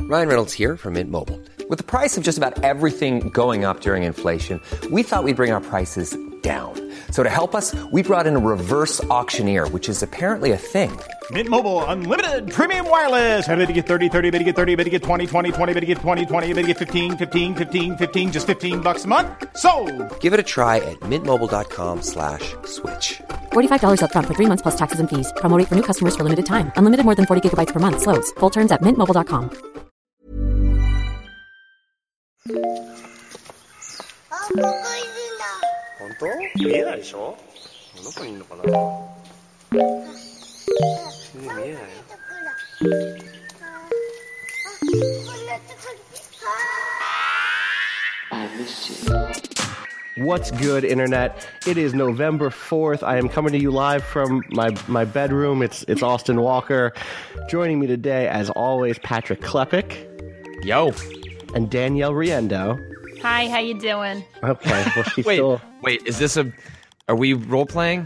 Ryan Reynolds here from Mint Mobile. With the price of just about everything going up during inflation, we thought we'd bring our prices down. So to help us, we brought in a reverse auctioneer, which is apparently a thing. Mint Mobile Unlimited Premium Wireless. How to get 30, 30, bit to get 30, bit to get 20, 20, 20, bit to get 20, 20, bit to get 15, 15, 15, 15, just $15 a month? Sold! Give it a try at mintmobile.com/switch. $45 up front for 3 months plus taxes and fees. Promo rate for new customers for limited time. Unlimited more than 40 gigabytes per month. Slows full terms at mintmobile.com. 本当？見えないでしょ？どこにいるのかな？全然見えないよ。I miss you. What's good, Internet? It is November 4th. I am coming to you live from my bedroom. It's Austin Walker. Joining me today, as always, Patrick Klepek. Yo. And Danielle Riendo. Hi, how you doing? Okay, well, she's still... Wait, is this are we role-playing?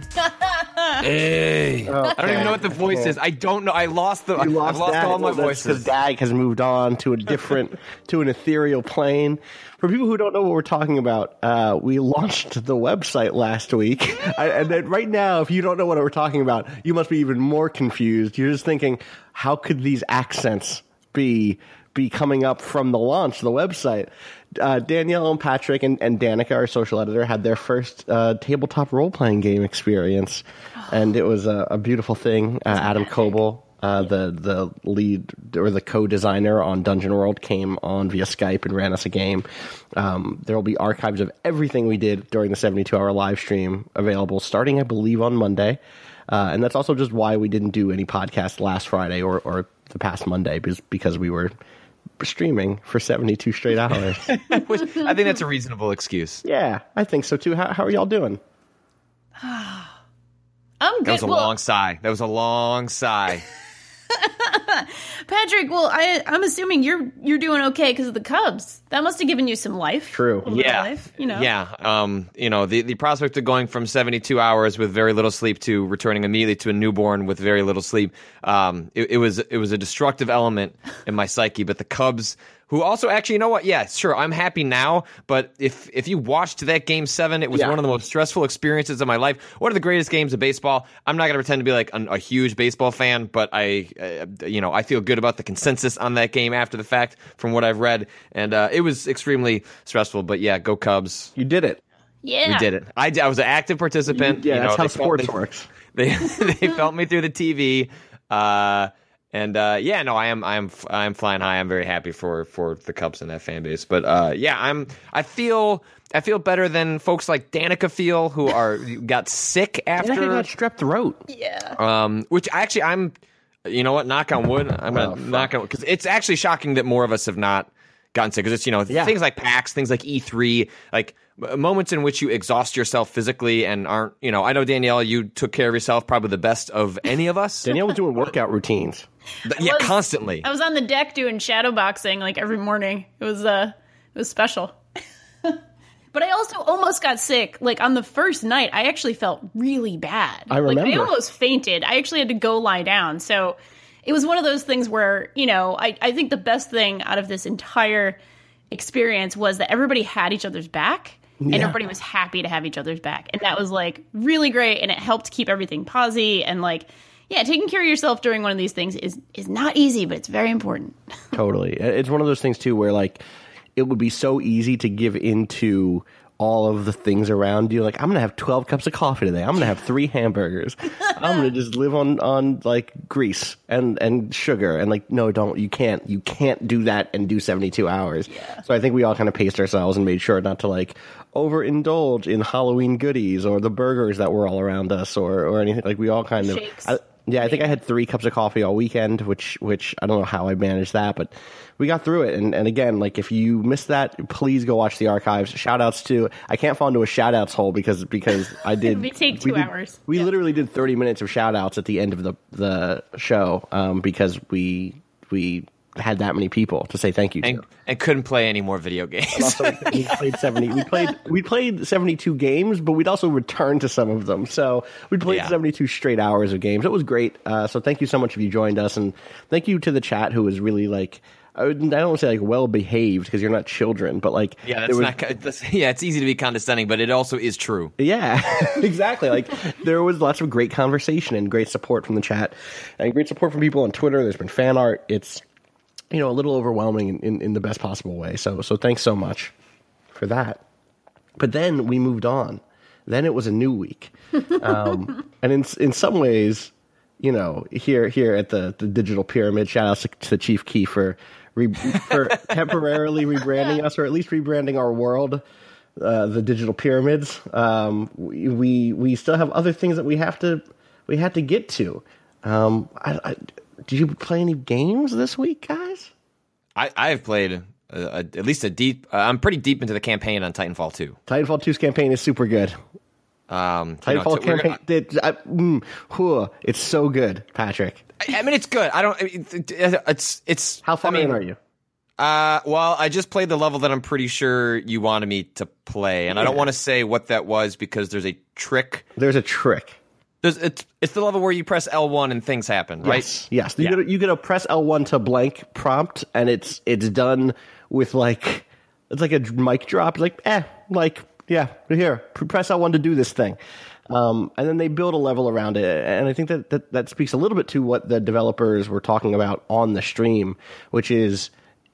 Hey. Okay. I don't even know what the voice is. I don't know. I've lost all my voices. Because Dag has moved on to a different, to an ethereal plane. For people who don't know what we're talking about, we launched the website last week. And then right now, if you don't know what we're talking about, you must be even more confused. You're just thinking, how could these accents be coming up from the launch of the website? Danielle and Patrick and Danica, our social editor, had their first tabletop role-playing game experience, and it was a beautiful thing. Adam Coble, the lead or the co-designer on Dungeon World, came on via Skype and ran us a game. There will be archives of everything we did during the 72-hour live stream available starting, I believe, on Monday. And that's also just why we didn't do any podcast last Friday or the past Monday, because we were streaming for 72 straight hours. I think that's a reasonable excuse. Yeah, I think so too. How are y'all doing? I'm good. That was a long sigh. That was a long sigh. Patrick, well, I'm assuming you're doing okay because of the Cubs. That must have given you some life. True. Yeah. Life, you know. Yeah. The prospect of going from 72 hours with very little sleep to returning immediately to a newborn with very little sleep, it was a destructive element in my psyche. But the Cubs, who also actually, you know what? Yeah, sure, I'm happy now. But if you watched that Game 7, it was one of the most stressful experiences of my life. One of the greatest games of baseball. I'm not going to pretend to be like a huge baseball fan, but I feel good about the consensus on that game after the fact from what I've read. And it was extremely stressful. But yeah, go Cubs. You did it. Yeah. We did it. I was an active participant. That's how sports works. They felt me through the TV. I am flying high. I'm very happy for the Cubs and that fan base. But I feel better than folks like Danica feel, who got sick after. Danica got strep throat. Yeah. Which actually you know what? Knock on wood. I'm gonna knock on wood, because it's actually shocking that more of us have not gotten sick. Because it's things like PAX, things like E3, like moments in which you exhaust yourself physically and aren't. I know, Danielle, you took care of yourself probably the best of any of us. Danielle was doing workout routines. Constantly. I was on the deck doing shadow boxing like every morning. It was special. But I also almost got sick. Like on the first night, I actually felt really bad. I remember. Like I almost fainted. I actually had to go lie down. So it was one of those things where, I think the best thing out of this entire experience was that everybody had each other's back. And everybody was happy to have each other's back. And that was like really great. And it helped keep everything posy. And taking care of yourself during one of these things is not easy, but it's very important. Totally. It's one of those things too, where it would be so easy to give into all of the things around you. Like, I'm going to have 12 cups of coffee today. I'm going to have 3 hamburgers. I'm going to just live on grease and sugar. And no, don't. You can't do that and do 72 hours. Yeah. So I think we all kind of paced ourselves and made sure not to overindulge in Halloween goodies or the burgers that were all around us or anything. We all kind of... Shakes. I think I had 3 cups of coffee all weekend, which I don't know how I managed that, but we got through it. And again, if you missed that, please go watch the archives. Shout outs to, I can't fall into a shout outs hole because I did. We take 2 hours. We literally did 30 minutes of shout outs at the end of the show, because we had that many people to say thank you to. And couldn't play any more video games. Also, we played 70. We played 72 games, but we'd also returned to some of them. So we played 72 straight hours of games. It was great. So thank you so much if you joined us, and thank you to the chat who was really I don't want to say like well behaved because you're not children, but like it's easy to be condescending, but it also is true. Yeah, exactly. Like there was lots of great conversation and great support from the chat and great support from people on Twitter. There's been fan art. It's a little overwhelming in the best possible way. So thanks so much for that. But then we moved on. Then it was a new week, and in some ways, here at the Digital Pyramid, shout out to Chief Key for temporarily rebranding us, or at least rebranding our world, the Digital Pyramids. We still have other things that we had to get to. Did you play any games this week, guys? I have played at least a deep. I'm pretty deep into the campaign on Titanfall 2. Titanfall 2's campaign is super good. Titanfall campaign, it's so good, Patrick. I mean, it's good. It's. How far in are you? Well, I just played the level that I'm pretty sure you wanted me to play, and I don't want to say what that was because there's a trick. There's a trick. It's the level where you press L1 and things happen, right? Yes. You gotta press L1 to blank prompt, and it's done with it's like a mic drop. Here, press L1 to do this thing. And then they build a level around it. And I think that speaks a little bit to what the developers were talking about on the stream, which is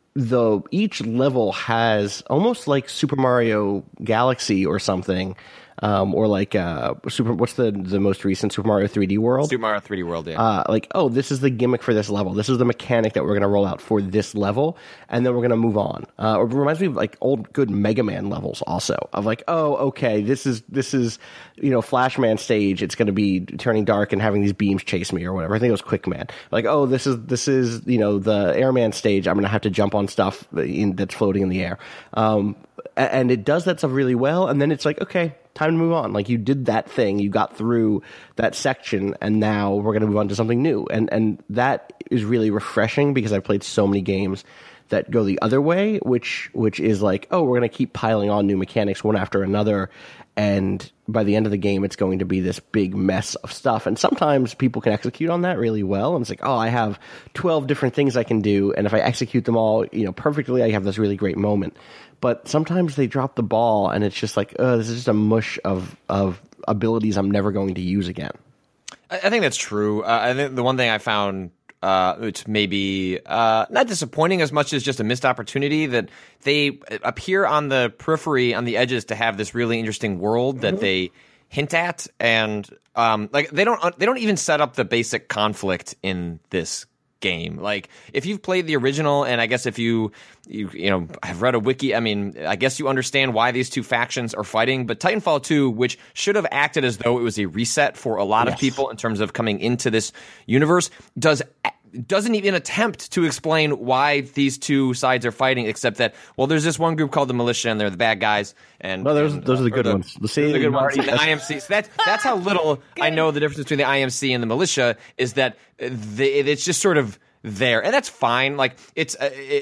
each level has almost like Super Mario Galaxy or something. Or what's the most recent Super Mario 3D World? Super Mario 3D World, yeah. This is the gimmick for this level. This is the mechanic that we're going to roll out for this level, and then we're going to move on. It reminds me of old good Mega Man levels also. Of okay, this is Flash Man stage. It's going to be turning dark and having these beams chase me or whatever. I think it was Quick Man. This is the Airman stage. I'm going to have to jump on stuff that's floating in the air. And it does that stuff really well, and then it's okay, time to move on. You did that thing, you got through that section, and now we're going to move on to something new. And that is really refreshing because I've played so many games that go the other way, which is we're going to keep piling on new mechanics one after another, and by the end of the game, it's going to be this big mess of stuff. And sometimes people can execute on that really well, and it's I have 12 different things I can do, and if I execute them all perfectly, I have this really great moment. But sometimes they drop the ball, and it's just this is just a mush of abilities I'm never going to use again. I think that's true. I think the one thing I found, which maybe not disappointing as much as just a missed opportunity, that they appear on the periphery, on the edges, to have this really interesting world that they hint at, and they don't even set up the basic conflict in this game. If you've played the original, and I guess if you have read a wiki, I mean, I guess you understand why these two factions are fighting. But Titanfall 2, which should have acted as though it was a reset for a lot of people in terms of coming into this universe, doesn't even attempt to explain why these two sides are fighting, except that, there's this one group called the Militia, and they're the bad guys. And those are the good ones. Those are the good ones. The IMC. So that's how little I know the difference between the IMC and the Militia is that it's just sort of there, and that's fine. It's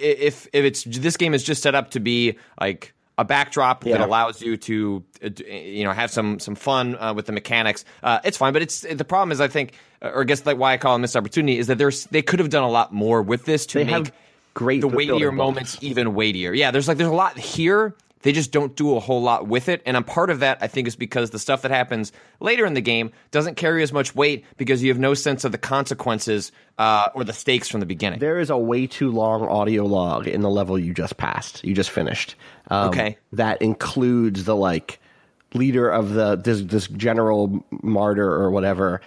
if it's this game is just set up to be a backdrop that allows you to have some fun with the mechanics. It's fine, but the problem is, I think, or I guess why I call it a missed opportunity, is that they could have done a lot more with this to make the weightier moments even weightier. Yeah, there's a lot here. They just don't do a whole lot with it, and a part of that, I think, is because the stuff that happens later in the game doesn't carry as much weight because you have no sense of the consequences or the stakes from the beginning. There is a way too long audio log in the level you just finished. Okay. That includes the leader of this general martyr or whatever,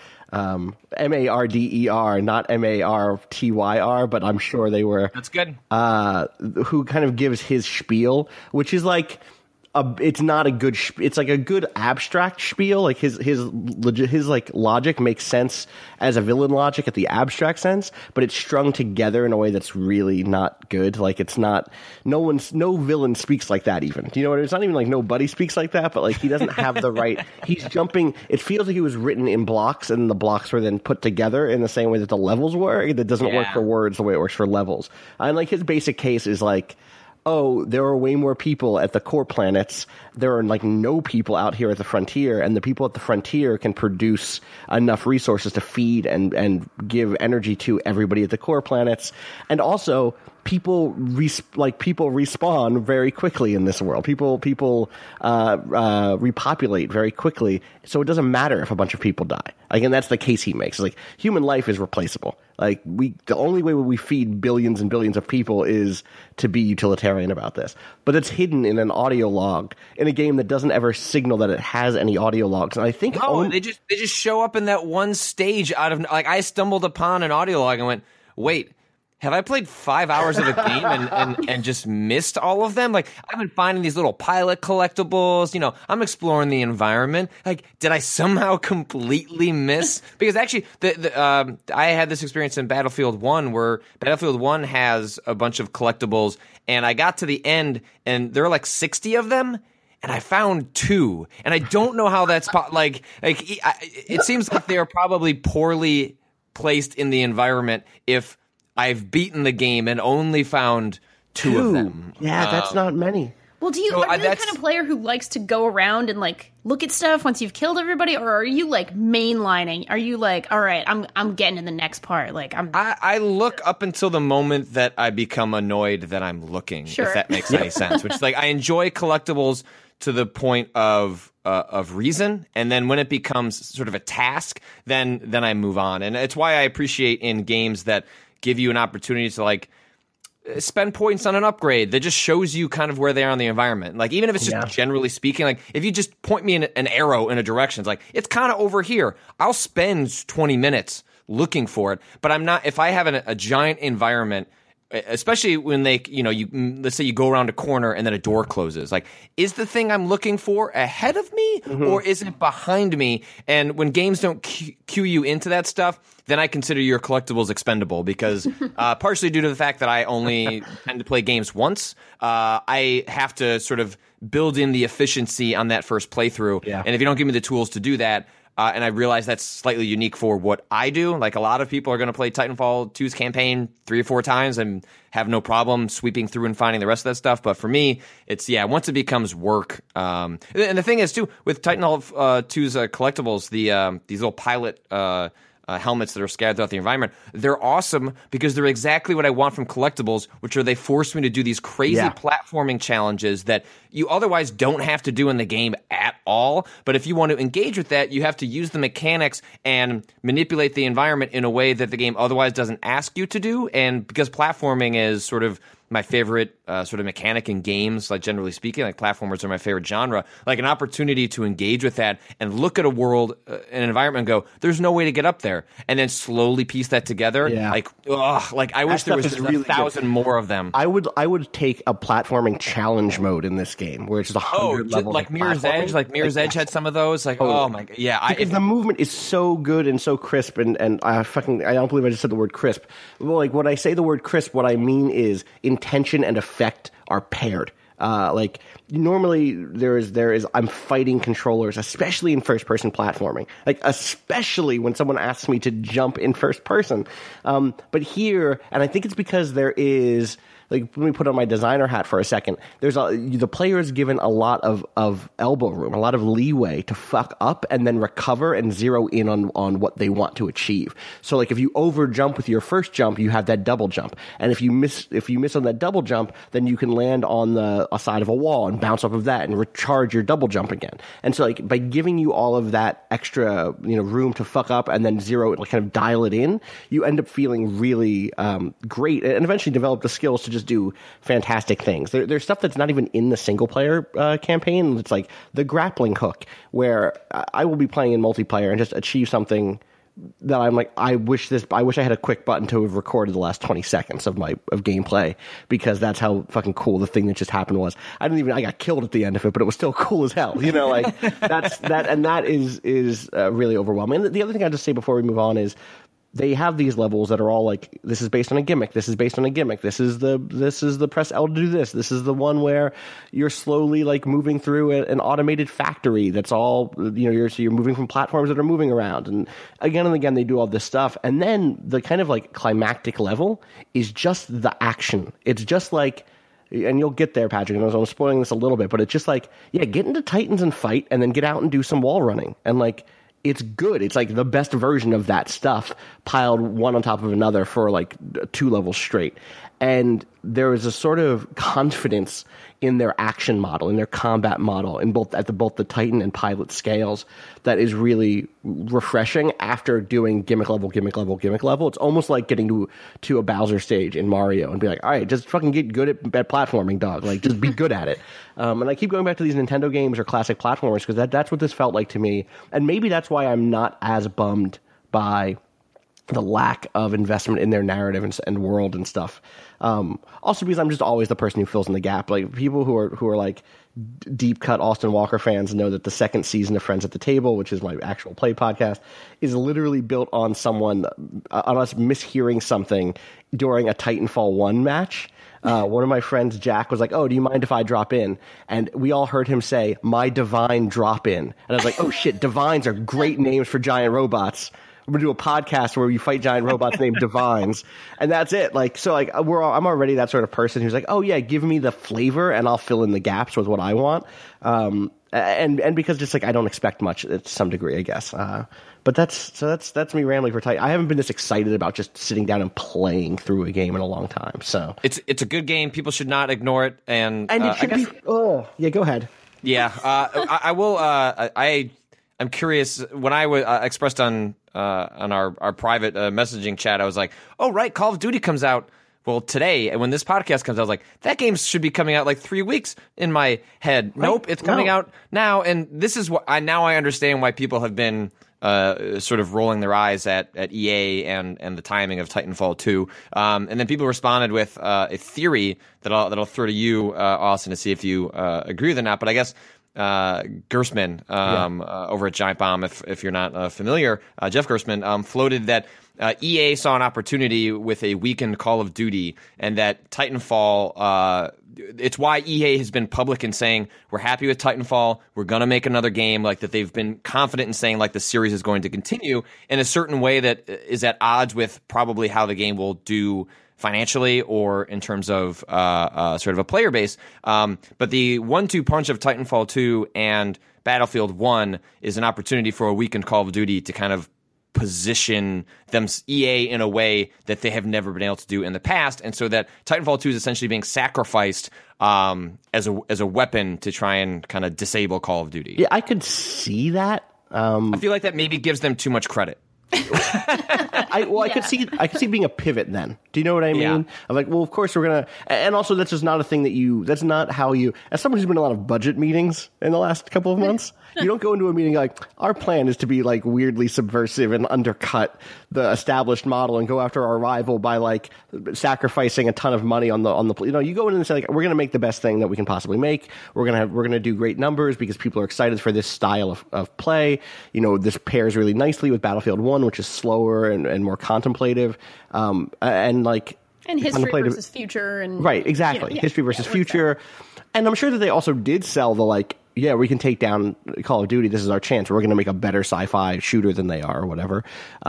Marder, not Martyr, but I'm sure they were. That's good. Who kind of gives his spiel, which is it's not a good. It's a good abstract spiel. His logic makes sense as a villain logic at the abstract sense, but it's strung together in a way that's really not good. It's not. No villain speaks like that. Even, do you know what? It's not even nobody speaks like that, but he doesn't have the right. He's jumping. It feels like he was written in blocks, and the blocks were then put together in the same way that the levels were. That doesn't work for words the way it works for levels. And his basic case is there are way more people at the core planets. There are no people out here at the frontier, and the people at the frontier can produce enough resources to feed and give energy to everybody at the core planets. And also, people respawn very quickly in this world. People repopulate very quickly, so it doesn't matter if a bunch of people die. Like, and that's the case he makes. Like, human life is replaceable. Like, the only way we feed billions and billions of people is to be utilitarian about this. But it's hidden in an audio log in a game that doesn't ever signal that it has any audio logs. And I think they just show up in that one stage out of, like, I stumbled upon an audio log and went, wait, have I played 5 hours of a game and just missed all of them? Like, I've been finding these little pilot collectibles. You know, I'm exploring the environment. Like, did I somehow completely miss? Because actually, I had this experience in Battlefield 1 where Battlefield 1 has a bunch of collectibles, and I got to the end, and there were like 60 of them. And I found 2, and I don't know how that's it seems like they are probably poorly placed in the environment if I've beaten the game and only found 2 of them. Yeah, that's not many. Well, are you the kind of player who likes to go around and like look at stuff once you've killed everybody, or are you like mainlining? Are you like, all right, I'm getting in the next part? Like I look up until the moment that I become annoyed that I'm looking. Sure. If that makes any sense. Which is like, I enjoy collectibles to the point of reason, and then when it becomes sort of a task, then I move on, and it's why I appreciate in games that give you an opportunity to like spend points on an upgrade that just shows you kind of where they are in the environment. Like, even if it's just generally speaking, like if you just point me in an arrow in a direction, it's like, it's kind of over here. I'll spend 20 minutes looking for it, but I'm not, if I have a giant environment, especially when let's say you go around a corner and then a door closes. Like, is the thing I'm looking for ahead of me or is it behind me? And when games don't cue you into that stuff, then I consider your collectibles expendable because partially due to the fact that I only tend to play games once, I have to sort of build in the efficiency on that first playthrough. Yeah. And if you don't give me the tools to do that, and I realize that's slightly unique for what I do. Like, a lot of people are going to play Titanfall 2's campaign 3 or 4 times and have no problem sweeping through and finding the rest of that stuff. But for me, it's, once it becomes work. And the thing is, too, with Titanfall 2's collectibles, these little pilot helmets that are scattered throughout the environment, they're awesome because they're exactly what I want from collectibles, which are they force me to do these crazy platforming challenges that you otherwise don't have to do in the game at all. But if you want to engage with that, you have to use the mechanics and manipulate the environment in a way that the game otherwise doesn't ask you to do. And because platforming is sort of my favorite sort of mechanic in games, like generally speaking, like platformers are my favorite genre, like an opportunity to engage with that and look at a world, an environment and go, there's no way to get up there. And then slowly piece that together. Yeah. Like I wish there was just really 1,000 more of them. I would take a platforming challenge mode in this game where it's just 100 levels. Like Mirror's Edge. Like Mirror's Edge had some of those. Like, oh my God. Yeah. Because the movement is so good and so crisp, and I don't believe I just said the word crisp. Well, like, when I say the word crisp, what I mean is intention and effect are paired. Like, normally there is I'm fighting controllers, especially in first person platforming, like especially when someone asks me to jump in first person. But here, and I think it's because there is, like, let me put on my designer hat for a second. The player is given a lot of elbow room, a lot of leeway to fuck up and then recover and zero in on what they want to achieve. So, like, if you over jump with your first jump, you have that double jump, and if you miss on that double jump, then you can land on a side of a wall and bounce off of that and recharge your double jump again. And so, like, by giving you all of that extra room to fuck up and then zero, like, kind of dial it in, you end up feeling really great, and eventually develop the skills to just do fantastic things. There's stuff that's not even in the single player campaign. It's like the grappling hook, where I will be playing in multiplayer and just achieve something that I'm like, I wish I had a quick button to have recorded the last 20 seconds of gameplay, because that's how fucking cool the thing that just happened was. I got killed at the end of it, but it was still cool as hell. Like, that is really overwhelming. And the other thing I'll just say before we move on is, they have these levels that are all like, this is based on a gimmick. This is based on a gimmick. This is the press L to do this. This is the one where you're slowly, like, moving through an automated factory. That's all, you're moving from platforms that are moving around. And again, they do all this stuff. And then the kind of, like, climactic level is just the action. It's just like, and you'll get there, Patrick, and I'm spoiling this a little bit, but it's just like, get into Titans and fight, and then get out and do some wall running. And, like, it's good. It's like the best version of that stuff piled one on top of another for like 2 levels straight. and there is a sort of confidence in their action model, in their combat model, in both the Titan and Pilot scales that is really refreshing after doing gimmick level. It's almost like getting to a Bowser stage in Mario and be like, all right, just fucking get good at platforming, dog. Like, just be good at it. And I keep going back to these Nintendo games or classic platformers because that's what this felt like to me. And maybe that's why I'm not as bummed by the lack of investment in their narrative and world and stuff. Also because I'm just always the person who fills in the gap. Like, people who are like deep cut Austin Walker fans know that the second season of Friends at the Table, which is my actual play podcast, is literally built on on us mishearing something during a Titanfall 1 match. One of my friends, Jack, was like, oh, do you mind if I drop in? And we all heard him say, my divine drop in. And I was like, oh shit, divines are great names for giant robots. We're going to do a podcast where you fight giant robots named Divines. And that's it. Like, so like I'm already that sort of person who's like, oh yeah, give me the flavor and I'll fill in the gaps with what I want. And because just like, I don't expect much to some degree, I guess. But that's me rambling for Titan. I haven't been this excited about just sitting down and playing through a game in a long time. So it's a good game. People should not ignore it. And it should be. Oh yeah, go ahead. Yeah, I will. I'm curious. When I expressed on our private messaging chat, I was like, oh right, Call of Duty comes out. Well, today, and when this podcast comes out, I was like, that game should be coming out like 3 weeks in my head. Right? Nope, it's coming out now. And this is what I understand why people have been sort of rolling their eyes at EA and the timing of Titanfall 2. And then people responded with a theory that I'll throw to you, Austin, to see if you agree with it or not. But I guess Gerstmann over at Giant Bomb, if you're not familiar, Jeff Gerstmann floated that EA saw an opportunity with a weakened Call of Duty, and that Titanfall, it's why EA has been public in saying, we're happy with Titanfall, we're going to make another game, like that they've been confident in saying like the series is going to continue in a certain way that is at odds with probably how the game will do financially or in terms of sort of a player base. But the 1-2 punch of Titanfall 2 and Battlefield 1 is an opportunity for a weakened Call of Duty to kind of position them, EA, in a way that they have never been able to do in the past, and so that Titanfall 2 is essentially being sacrificed as a weapon to try and kind of disable Call of Duty. Yeah, I could see that. I feel like that maybe gives them too much credit. I could see it being a pivot then. Do you know what I mean? Yeah. I'm like, well, of course we're gonna, and also that's just not a thing that's not how you, as someone who's been in a lot of budget meetings in the last couple of months, you don't go into a meeting like, our plan is to be like weirdly subversive and undercut the established model and go after our rival by like sacrificing a ton of money on the, you go in and say like, we're gonna make the best thing that we can possibly make. We're gonna do great numbers because people are excited for this style of play. This pairs really nicely with Battlefield 1, which is slower and more contemplative, and history versus future, and right, exactly, history versus future. And I'm sure that they also did sell the we can take down Call of Duty. This is our chance. We're going to make a better sci-fi shooter than they are, or whatever.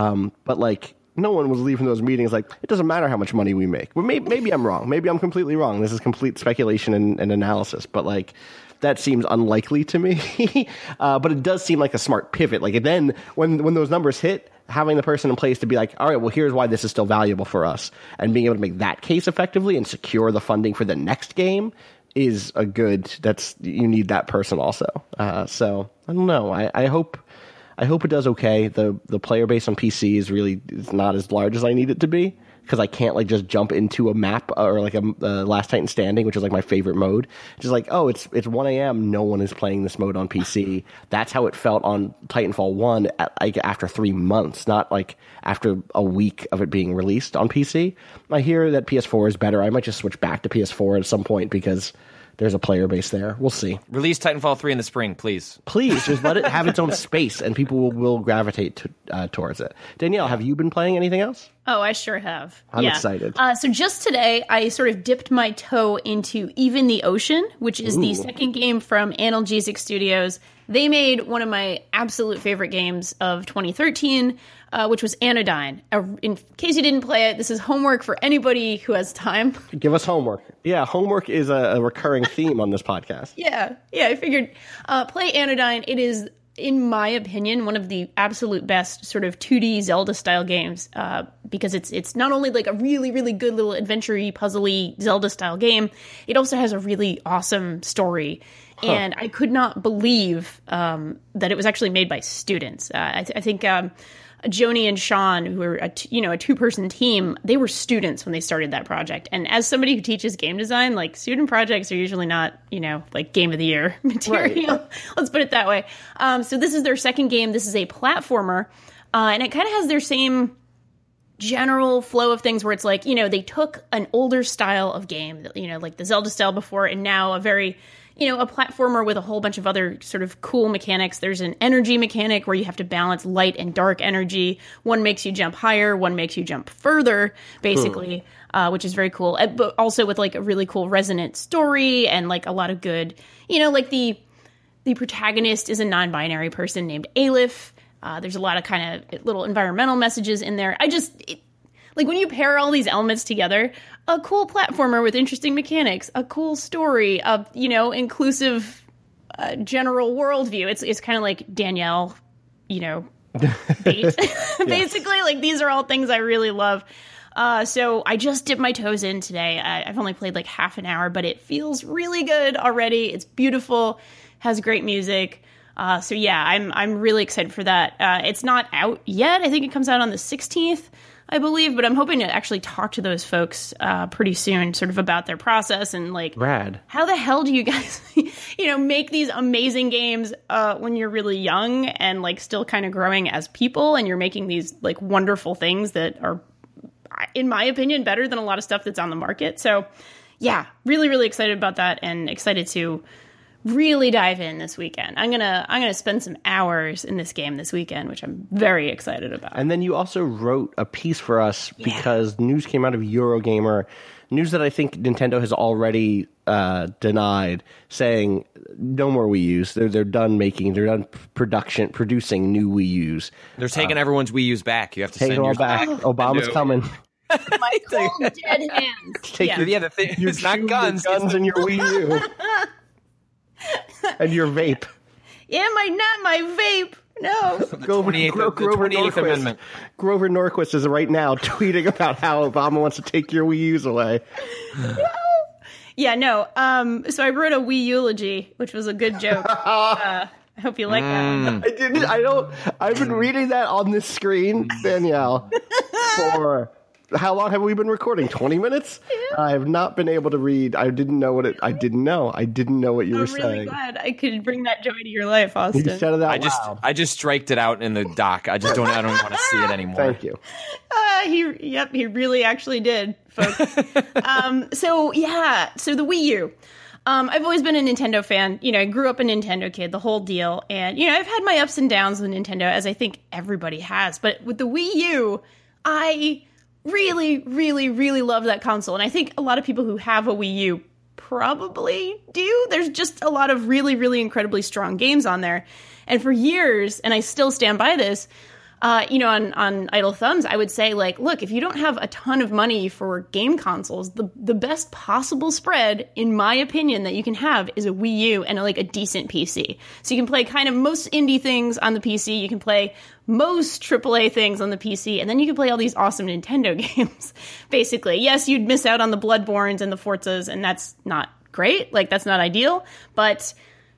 But no one was leaving those meetings like, it doesn't matter how much money we make. Well, maybe I'm wrong. Maybe I'm completely wrong. This is complete speculation and analysis. But that seems unlikely to me. But it does seem like a smart pivot. Then when those numbers hit, having the person in place to be like, all right, well, here's why this is still valuable for us, and being able to make that case effectively and secure the funding for the next game is you need that person also. So I don't know. I hope it does okay. The player base on PC is not as large as I need it to be, because I can't just jump into a map or a Last Titan Standing, which is my favorite mode. Just it's 1 a.m. No one is playing this mode on PC. That's how it felt on Titanfall 1 after 3 months, not after a week of it being released on PC. I hear that PS4 is better. I might just switch back to PS4 at some point because there's a player base there. We'll see. Release Titanfall 3 in the spring, please. Please, just let it have its own space, and people will gravitate towards it. Danielle, have you been playing anything else? Oh, I sure have. I'm excited. So just today, I sort of dipped my toe into Even the Ocean, which is the second game from Analgesic Studios. They made one of my absolute favorite games of 2013, which was Anodyne. In case you didn't play it, this is homework for anybody who has time. Give us homework. Yeah, homework is a recurring theme on this podcast. Yeah, I figured play Anodyne. It is in my opinion, one of the absolute best sort of 2D Zelda-style games, because it's not only like a really, really good little adventure-y, puzzly Zelda-style game, it also has a really awesome story. And I could not believe that it was actually made by students. I think Joni and Sean, who were a two-person team, they were students when they started that project. And as somebody who teaches game design, like student projects are usually not, like game of the year material. Right. Let's put it that way. So this is their second game. This is a platformer, and it kind of has their same general flow of things where it's like, they took an older style of game, like the Zelda style before, and now a very a platformer with a whole bunch of other sort of cool mechanics. There's an energy mechanic where you have to balance light and dark energy. One makes you jump higher, one makes you jump further, basically, which is very cool. But also with like a really cool resonant story and like a lot of good, like the protagonist is a non-binary person named Aleph. There's a lot of kind of little environmental messages in there. Like when you pair all these elements together, a cool platformer with interesting mechanics, a cool story, a inclusive general worldview. It's kind of like Danielle, bait. Basically, like these are all things I really love. So I just dipped my toes in today. I've only played like half an hour, but it feels really good already. It's beautiful, has great music. So yeah, I'm really excited for that. It's not out yet. I think it comes out on the 16th. I believe, but I'm hoping to actually talk to those folks pretty soon, sort of about their process and like, rad. How the hell do you guys, make these amazing games when you're really young and like still kind of growing as people, and you're making these like wonderful things that are, in my opinion, better than a lot of stuff that's on the market. So, yeah, really, really excited about that, and excited to really dive in this weekend. I'm gonna spend some hours in this game this weekend, which I'm very excited about. And then you also wrote a piece for us because news came out of Eurogamer, news that I think Nintendo has already denied, saying no more Wii U's. They're done producing new Wii U's. They're taking everyone's Wii U's back. You have to send yours back. Obama's coming. My cold dead hands. The thing. It's not guns. Guns in your Wii U. And your vape. Yeah, not my vape. No. Grover Norquist. Grover Norquist is right now tweeting about how Obama wants to take your Wii U's away. No. Yeah, no. So I wrote a Wii eulogy, which was a good joke. I hope you like that. I've been reading that on this screen, Danielle, for... How long have we been recording? 20 minutes? Yeah. I have not been able to read. I didn't know what I didn't know what you were saying. I'm really glad I could bring that joy to your life, Austin. You said it out loud. I just striked it out in the doc. I don't want to see it anymore. Thank you. He really actually did, folks. So the Wii U. I've always been a Nintendo fan. I grew up a Nintendo kid, the whole deal. And, I've had my ups and downs with Nintendo, as I think everybody has. But with the Wii U, I really, really, really love that console. And I think a lot of people who have a Wii U probably do. There's just a lot of really, really incredibly strong games on there. And for years, and I still stand by this, on idle thumbs, I would say, like, look, if you don't have a ton of money for game consoles, the best possible spread, in my opinion, that you can have is a Wii U and a decent PC. So you can play kind of most indie things on the PC. You can play most AAA things on the PC, and then you can play all these awesome Nintendo games, basically. Yes, you'd miss out on the Bloodborns and the Forzas, and that's not great. Like, that's not ideal. But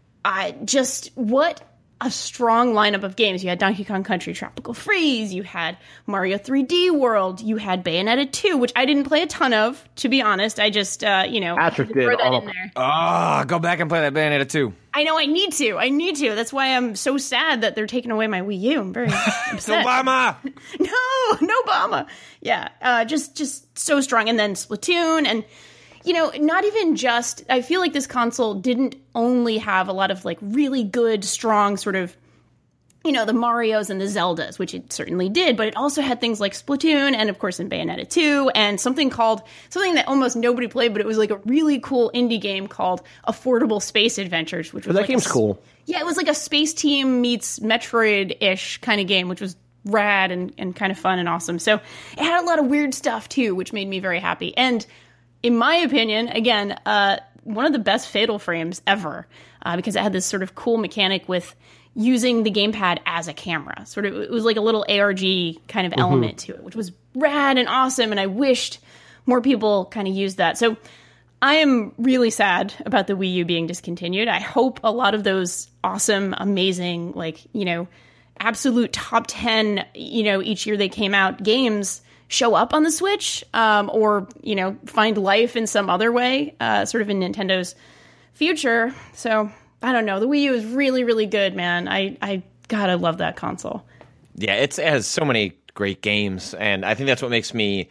what a strong lineup of games. You had Donkey Kong Country Tropical Freeze, you had Mario 3D World, you had Bayonetta 2, which I didn't play a ton of, to be honest. I just, Patrick did. Throw that in there. Go back and play that Bayonetta 2. I know, I need to. That's why I'm so sad that they're taking away my Wii U. I'm very upset. Obama! No Obama! Yeah, just so strong. And then Splatoon, and not even just, I feel like this console didn't only have a lot of really good, strong sort of, the Marios and the Zeldas, which it certainly did, but it also had things like Splatoon and, of course, in Bayonetta 2, and something that almost nobody played, but it was a really cool indie game called Affordable Space Adventures, which was that game's cool. Yeah, it was like a Space Team meets Metroid-ish kind of game, which was rad and kind of fun and awesome. So it had a lot of weird stuff, too, which made me very happy. And in my opinion, again, one of the best Fatal Frames ever, because it had this sort of cool mechanic with, using the gamepad as a camera. Sort of, it was like a little ARG kind of element to it, which was rad and awesome. And I wished more people kind of used that. So I am really sad about the Wii U being discontinued. I hope a lot of those awesome, amazing, like, you know, absolute top 10, you know, each year they came out games show up on the Switch, or, you know, find life in some other way, sort of in Nintendo's future. So I don't know. The Wii U is really, really good, man. God, I love that console. Yeah, it has so many great games, and I think that's what makes me,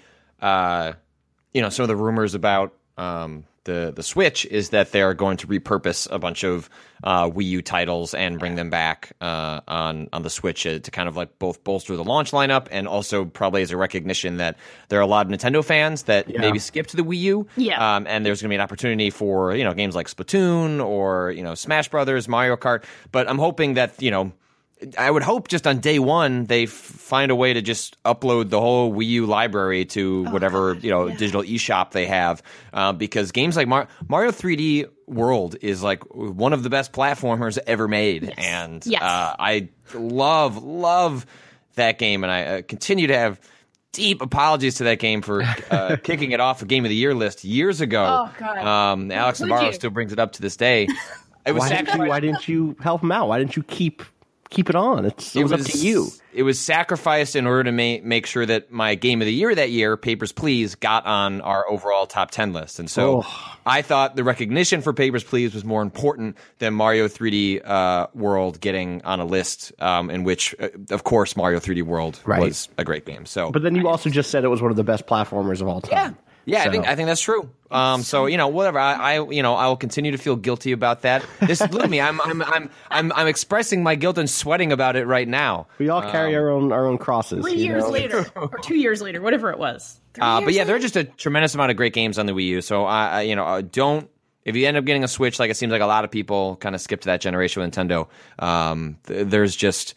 you know, some of the rumors about the Switch is that they're going to repurpose a bunch of Wii U titles and bring them back on the Switch to kind of like both bolster the launch lineup and also probably as a recognition that there are a lot of Nintendo fans that maybe skipped the Wii U. Yeah. And there's going to be an opportunity for, you know, games like Splatoon or, you know, Smash Brothers, Mario Kart. But I'm hoping that, you know, I would hope just on day one they find a way to just upload the whole Wii U library to whatever digital eShop they have, because games like Mario 3D World is like one of the best platformers ever made, and I love that game, and I continue to have deep apologies to that game for kicking it off a Game of the Year list years ago. Oh God, Alex Navarro still brings it up to this day. It was why didn't you help him out? Why didn't you keep it on? It was up to you. It was sacrificed in order to make sure that my Game of the Year that year, Papers, Please, got on our overall top 10 list. And so I thought the recognition for Papers, Please was more important than Mario 3D World getting on a list in which, of course, Mario 3D World was a great game. So, but then you also just said it was one of the best platformers of all time. Yeah, so. I think that's true. So you know, whatever. I will continue to feel guilty about that. Look at me. I'm expressing my guilt and sweating about it right now. We all carry our own crosses. 3 years later, or 2 years later, whatever it was. But yeah, there are just a tremendous amount of great games on the Wii U. So don't. If you end up getting a Switch, like it seems like a lot of people kind of skipped that generation with Nintendo, there's just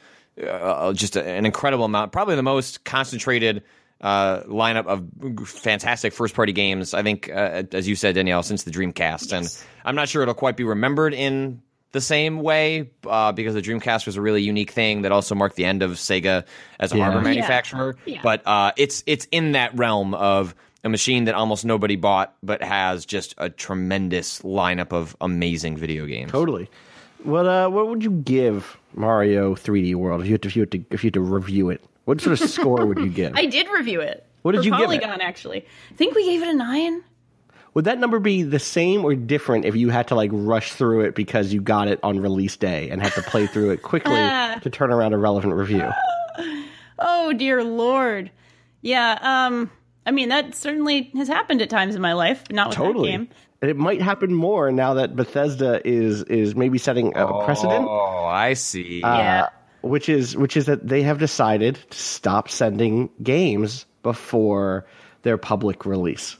an incredible amount, probably the most concentrated lineup of fantastic first-party games, I think, as you said, Danielle, since the Dreamcast. Yes. And I'm not sure it'll quite be remembered in the same way because the Dreamcast was a really unique thing that also marked the end of Sega as a hardware manufacturer. Yeah. But it's in that realm of a machine that almost nobody bought but has just a tremendous lineup of amazing video games. Totally. What would you give Mario 3D World if you had to review it? What sort of score would you give? I did review it. What did you give it? Polygon, actually. I think we gave it a 9. Would that number be the same or different if you had to like rush through it because you got it on release day and had to play through it quickly to turn around a relevant review? Oh, dear Lord. Yeah, I mean, that certainly has happened at times in my life, but not with that game. And it might happen more now that Bethesda is maybe setting a precedent. Oh, I see. Which is that they have decided to stop sending games before their public release.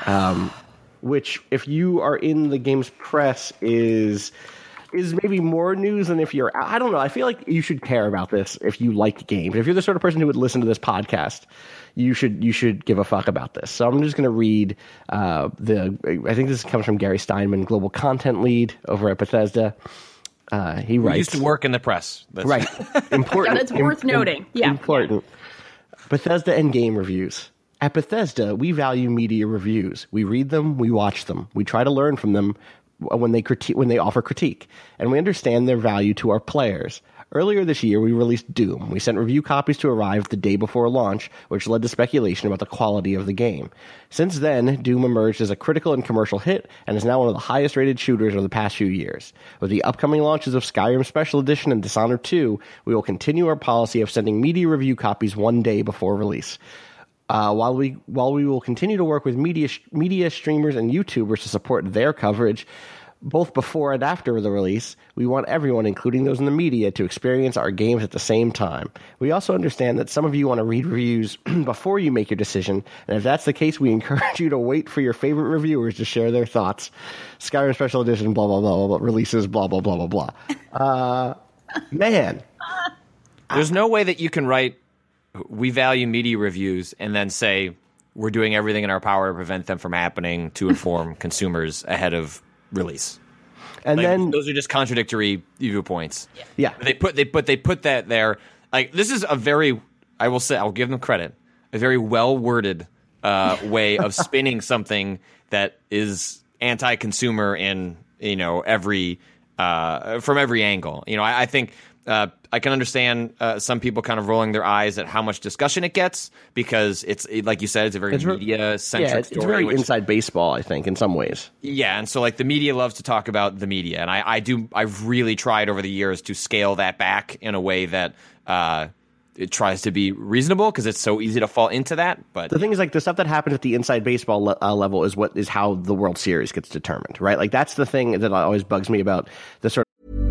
Which, if you are in the games press, is maybe more news than if you're. I don't know. I feel like you should care about this if you like games. If you're the sort of person who would listen to this podcast, you should give a fuck about this. So I'm just going to read I think this comes from Gary Steinman, global content lead over at Bethesda. He writes. We used to work in the press. Right. Important. That's worth noting. Important. Bethesda and game reviews. At Bethesda, we value media reviews. We read them, we watch them. We try to learn from them when they offer critique, and we understand their value to our players. Earlier this year, we released Doom. We sent review copies to arrive the day before launch, which led to speculation about the quality of the game. Since then, Doom emerged as a critical and commercial hit, and is now one of the highest-rated shooters of the past few years. With the upcoming launches of Skyrim Special Edition and Dishonored 2, we will continue our policy of sending media review copies one day before release. While we will continue to work with media streamers and YouTubers to support their coverage, both before and after the release, we want everyone, including those in the media, to experience our games at the same time. We also understand that some of you want to read reviews before you make your decision, and if that's the case, we encourage you to wait for your favorite reviewers to share their thoughts. Skyrim Special Edition, blah, blah, blah, blah, blah, releases, blah, blah, blah, blah, blah. Man. There's no way that you can write, we value media reviews, and then say, we're doing everything in our power to prevent them from happening to inform consumers ahead of release. And then those are just contradictory viewpoints. Yeah. They put that there. Like, this is a very, I will say, I'll give them credit, a very well worded way of spinning something that is anti-consumer in every from every angle. I think I can understand some people kind of rolling their eyes at how much discussion it gets, because it's like you said, it's a very media centric story. It's very inside baseball, I think, in some ways. Yeah, and so like the media loves to talk about the media, and I've really tried over the years to scale that back in a way that it tries to be reasonable, because it's so easy to fall into that. But the thing is, like, the stuff that happens at the inside baseball level is how the World Series gets determined, right? Like, that's the thing that always bugs me about the sort of.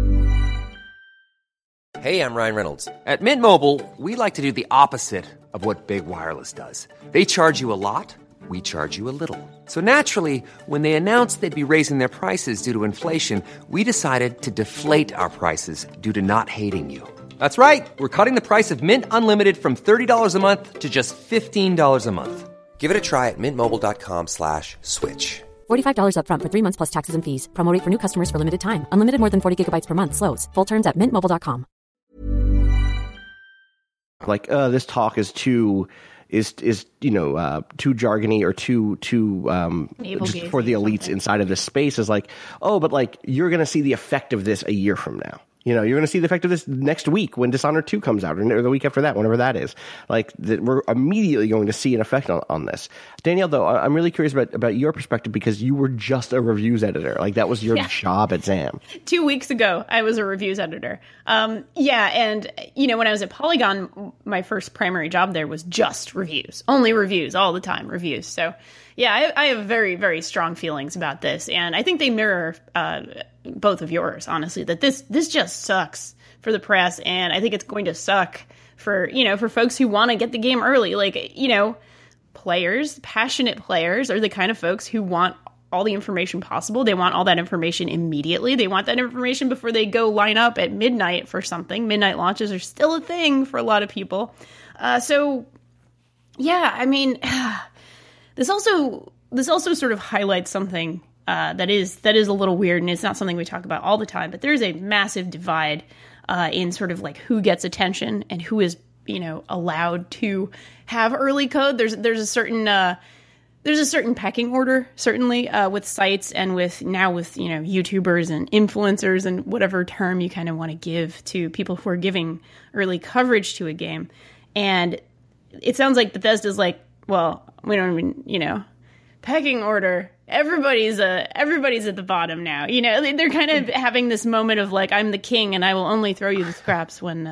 Hey, I'm Ryan Reynolds. At Mint Mobile, we like to do the opposite of what Big Wireless does. They charge you a lot, we charge you a little. So naturally, when they announced they'd be raising their prices due to inflation, we decided to deflate our prices due to not hating you. That's right. We're cutting the price of Mint Unlimited from $30 a month to just $15 a month. Give it a try at mintmobile.com/switch. $45 up front for 3 months plus taxes and fees. Promo rate for new customers for limited time. Unlimited more than 40 gigabytes per month. Slows full terms at mintmobile.com. Like, this talk is too jargony or too just for the elites inside of this space. Is like, oh, but like, you're going to see the effect of this a year from now. You're going to see the effect of this next week when Dishonored 2 comes out, or the week after that, whenever that is. Like, we're immediately going to see an effect on this. Danielle, though, I'm really curious about your perspective, because you were just a reviews editor. Like, that was your job at ZAM. 2 weeks ago, I was a reviews editor. And, when I was at Polygon, my first primary job there was just reviews. Only reviews, all the time, reviews. So, yeah, I have very, very strong feelings about this. And I think they mirror both of yours, honestly, that this just sucks for the press. And I think it's going to suck for folks who want to get the game early. Like, players, passionate players are the kind of folks who want all the information possible. They want all that information immediately. They want that information before they go line up at midnight for something. Midnight launches are still a thing for a lot of people. This also sort of highlights something that is a little weird, and it's not something we talk about all the time. But there is a massive divide in sort of like who gets attention and who is allowed to have early code. There's a certain pecking order, certainly, with sites and with YouTubers and influencers and whatever term you kind of want to give to people who are giving early coverage to a game. And it sounds like Bethesda's like, well, we don't even, pecking order. Everybody's at the bottom now. They're kind of having this moment of like, I'm the king and I will only throw you the scraps when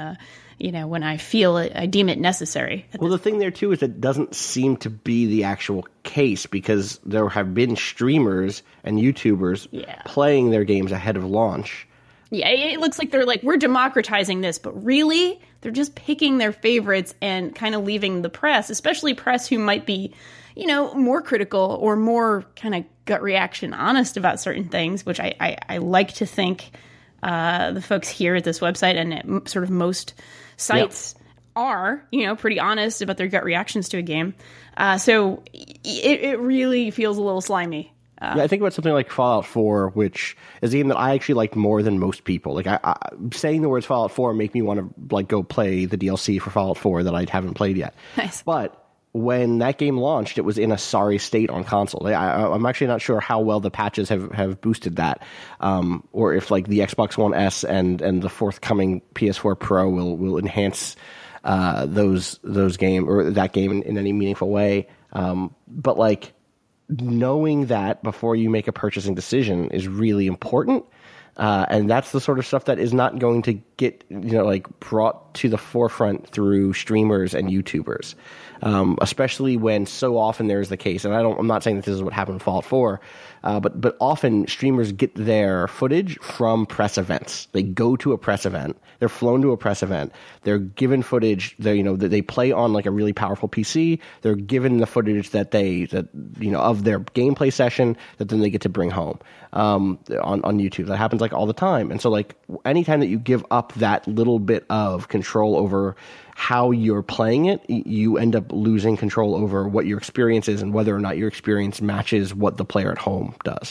I feel it, I deem it necessary. Well, the thing there too is it doesn't seem to be the actual case, because there have been streamers and YouTubers playing their games ahead of launch. Yeah, it looks like they're like, we're democratizing this, but really, they're just picking their favorites and kind of leaving the press, especially press who might be, more critical or more kind of gut reaction honest about certain things, which I like to think the folks here at this website and at sort of most sites are, pretty honest about their gut reactions to a game. So it really feels a little slimy. I think about something like Fallout 4, which is a game that I actually liked more than most people. Like, I saying the words Fallout 4 make me want to like go play the DLC for Fallout 4 that I haven't played yet. Nice. But when that game launched, it was in a sorry state on console. I'm actually not sure how well the patches have boosted that, or if like the Xbox One S and the forthcoming PS4 Pro will enhance those game or that game in any meaningful way. But like, knowing that before you make a purchasing decision is really important. And that's the sort of stuff that is not going to get, brought to the forefront through streamers and YouTubers. Especially when so often there's the case, and I'm not saying that this is what happened in Fallout 4, but often streamers get their footage from press events. They go to a press event, they're flown to a press event, they're given footage, they play on like a really powerful PC, they're given the footage of their gameplay session that then they get to bring home on YouTube. That happens like all the time. And so like anytime that you give up that little bit of control over how you're playing it, you end up losing control over what your experience is and whether or not your experience matches what the player at home does.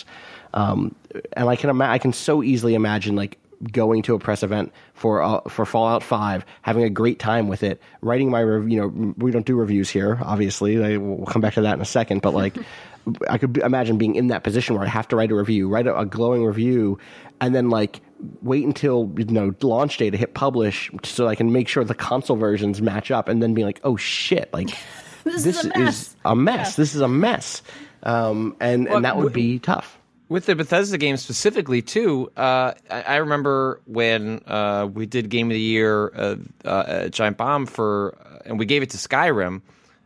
And I can so easily imagine like going to a press event for Fallout 5, having a great time with it, writing my we don't do reviews here, obviously. We'll come back to that in a second, but like I could imagine being in that position where I have to write a glowing review, and then like wait until launch day to hit publish so I can make sure the console versions match up, and then be like, oh shit, like this is a mess. This is a mess. And that would be tough. With the Bethesda game specifically, too, I remember when we did Game of the Year Giant Bomb and we gave it to Skyrim,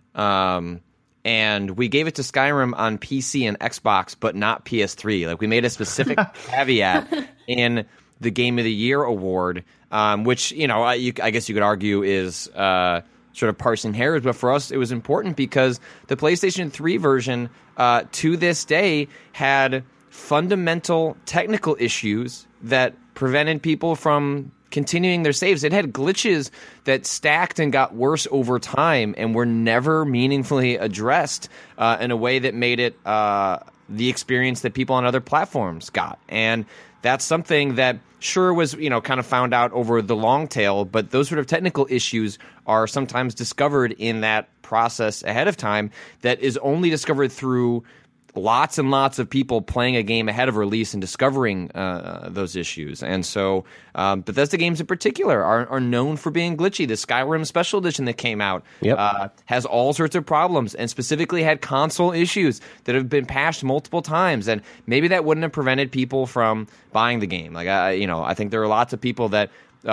and we gave it to Skyrim on PC and Xbox, but not PS3. Like, we made a specific caveat in the Game of the Year award, which, I guess you could argue is sort of parsing hairs, but for us, it was important because the PlayStation 3 version, to this day, had fundamental technical issues that prevented people from continuing their saves. It had glitches that stacked and got worse over time and were never meaningfully addressed in a way that made it the experience that people on other platforms got. And that's something that sure was, kind of found out over the long tail, but those sort of technical issues are sometimes discovered in that process ahead of time that is only discovered through lots and lots of people playing a game ahead of release and discovering those issues. And so Bethesda games in particular are known for being glitchy. The Skyrim Special Edition that came out has all sorts of problems and specifically had console issues that have been patched multiple times. And maybe that wouldn't have prevented people from buying the game. Like, I think there are lots of people that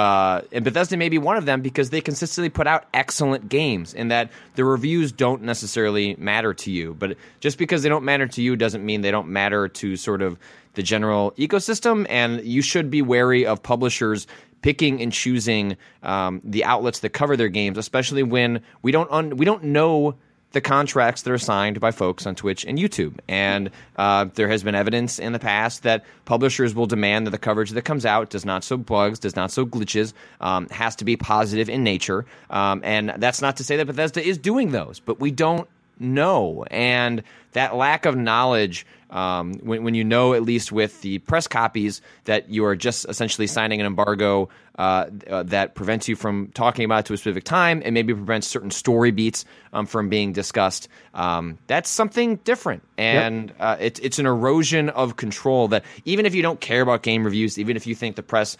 and Bethesda may be one of them because they consistently put out excellent games and that the reviews don't necessarily matter to you. But just because they don't matter to you doesn't mean they don't matter to sort of the general ecosystem. And you should be wary of publishers picking and choosing the outlets that cover their games, especially when we don't know the contracts that are signed by folks on Twitch and YouTube. And there has been evidence in the past that publishers will demand that the coverage that comes out does not show bugs, does not show glitches, has to be positive in nature. And that's not to say that Bethesda is doing those, but we don't know. And that lack of knowledge, when you know, at least with the press copies, that you are just essentially signing an embargo that prevents you from talking about it to a specific time and maybe prevents certain story beats from being discussed, that's something different. And it's an erosion of control that even if you don't care about game reviews, even if you think the press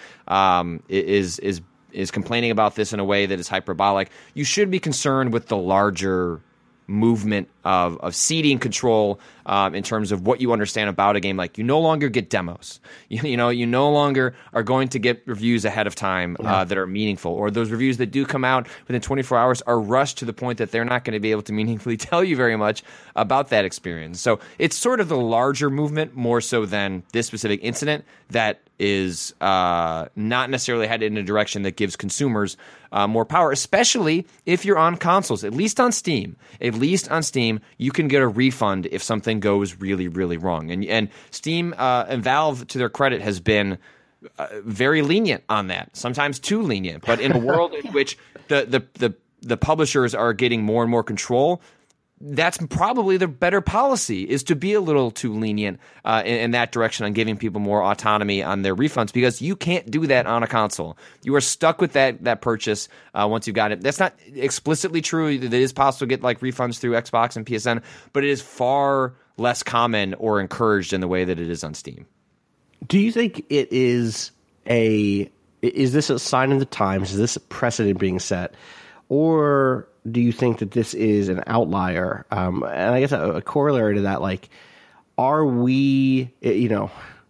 is complaining about this in a way that is hyperbolic, you should be concerned with the larger movement of ceding control in terms of what you understand about a game. Like, you no longer get demos. You no longer are going to get reviews ahead of time that are meaningful, or those reviews that do come out within 24 hours are rushed to the point that they're not going to be able to meaningfully tell you very much about that experience. So it's sort of the larger movement more so than this specific incident that is not necessarily headed in a direction that gives consumers more power, especially if you're on consoles. At least on Steam, you can get a refund if something goes really, really wrong. And Steam and Valve, to their credit, has been very lenient on that, sometimes too lenient. But in a world in which the publishers are getting more and more control, that's probably the better policy, is to be a little too lenient in that direction on giving people more autonomy on their refunds, because you can't do that on a console. You are stuck with that purchase once you've got it. That's not explicitly true. It is possible to get like refunds through Xbox and PSN, but it is far less common or encouraged in the way that it is on Steam. Do you think it is is this a sign of the times? Is this a precedent being set? Or do you think that this is an outlier? And I guess a corollary to that, like, are we going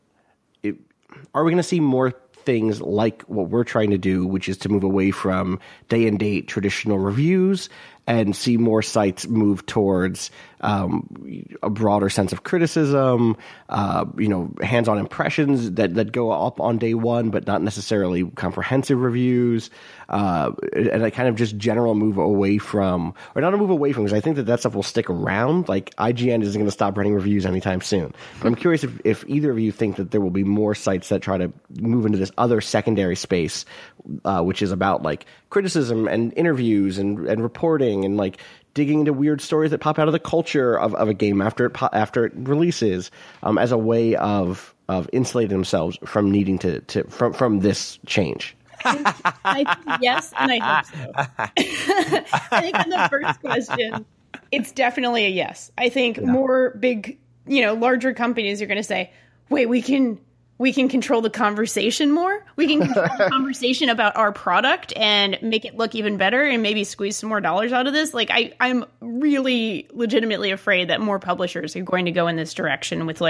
to see more things like what we're trying to do, which is to move away from day and date traditional reviews and see more sites move towards a broader sense of criticism, hands-on impressions that go up on day one, but not necessarily comprehensive reviews, and a kind of just general move away from, or not a move away from, because I think that stuff will stick around. Like, IGN isn't going to stop writing reviews anytime soon. But I'm curious if either of you think that there will be more sites that try to move into this other secondary space, which is about like criticism and interviews and reporting and like digging into weird stories that pop out of the culture of a game after it releases, as a way of insulating themselves from needing from this change. I think yes, and I hope so. I think on the first question, it's definitely a yes. I think more big, larger companies are going to say, wait, we can control the conversation more. We can control the conversation about our product and make it look even better and maybe squeeze some more dollars out of this. Like, I'm really legitimately afraid that more publishers are going to go in this direction with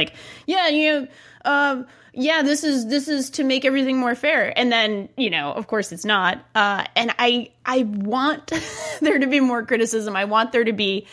this is to make everything more fair. And then, of course it's not. And I want there to be more criticism. I want there to be,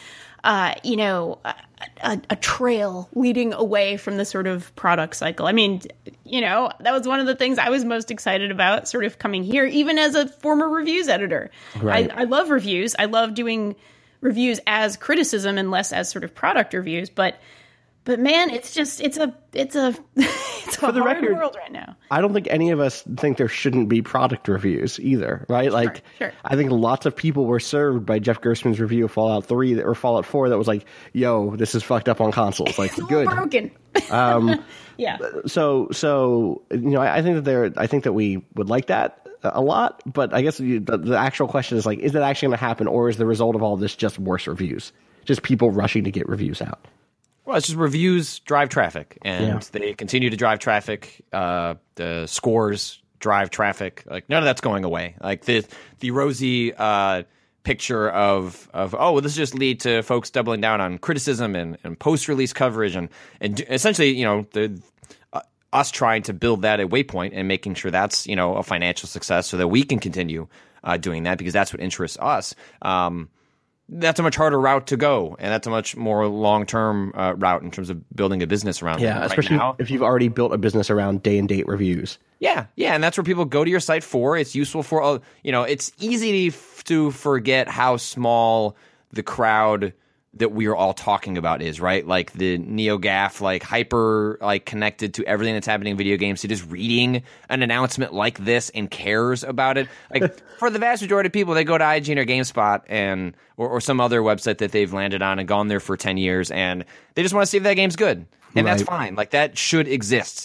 a trail leading away from the sort of product cycle. I mean, that was one of the things I was most excited about sort of coming here, even as a former reviews editor. Right. I love reviews. I love doing reviews as criticism and less as sort of product reviews. But man, it's a hard world right now. I don't think any of us think there shouldn't be product reviews either, right? Like, sure. I think lots of people were served by Jeff Gerstmann's review of Fallout 3 or Fallout 4 that was like, "Yo, this is fucked up on consoles." Like, good, broken. Yeah. So I think that we would like that a lot, but I guess the actual question is like, is that actually going to happen, or is the result of all this just worse reviews? Just people rushing to get reviews out? Well, it's just reviews drive traffic, and they continue to drive traffic. The scores drive traffic. Like, none of that's going away. Like the rosy picture of this just lead to folks doubling down on criticism and post-release coverage and essentially, us trying to build that at Waypoint and making sure that's, a financial success so that we can continue doing that, because that's what interests us. That's a much harder route to go, and that's a much more long-term route in terms of building a business around it. Yeah, especially if you've already built a business around day-and-date reviews. Yeah, and that's where people go to your site for. It's useful for, it's easy to forget how small the crowd that we are all talking about is, right? Like the NeoGAF, like hyper, like connected to everything that's happening in video games. So just reading an announcement like this and cares about it. Like for the vast majority of people, they go to IGN or GameSpot and or some other website that they've landed on and gone there for 10 years, and they just want to see if that game's good, and that's fine. Like that should exist.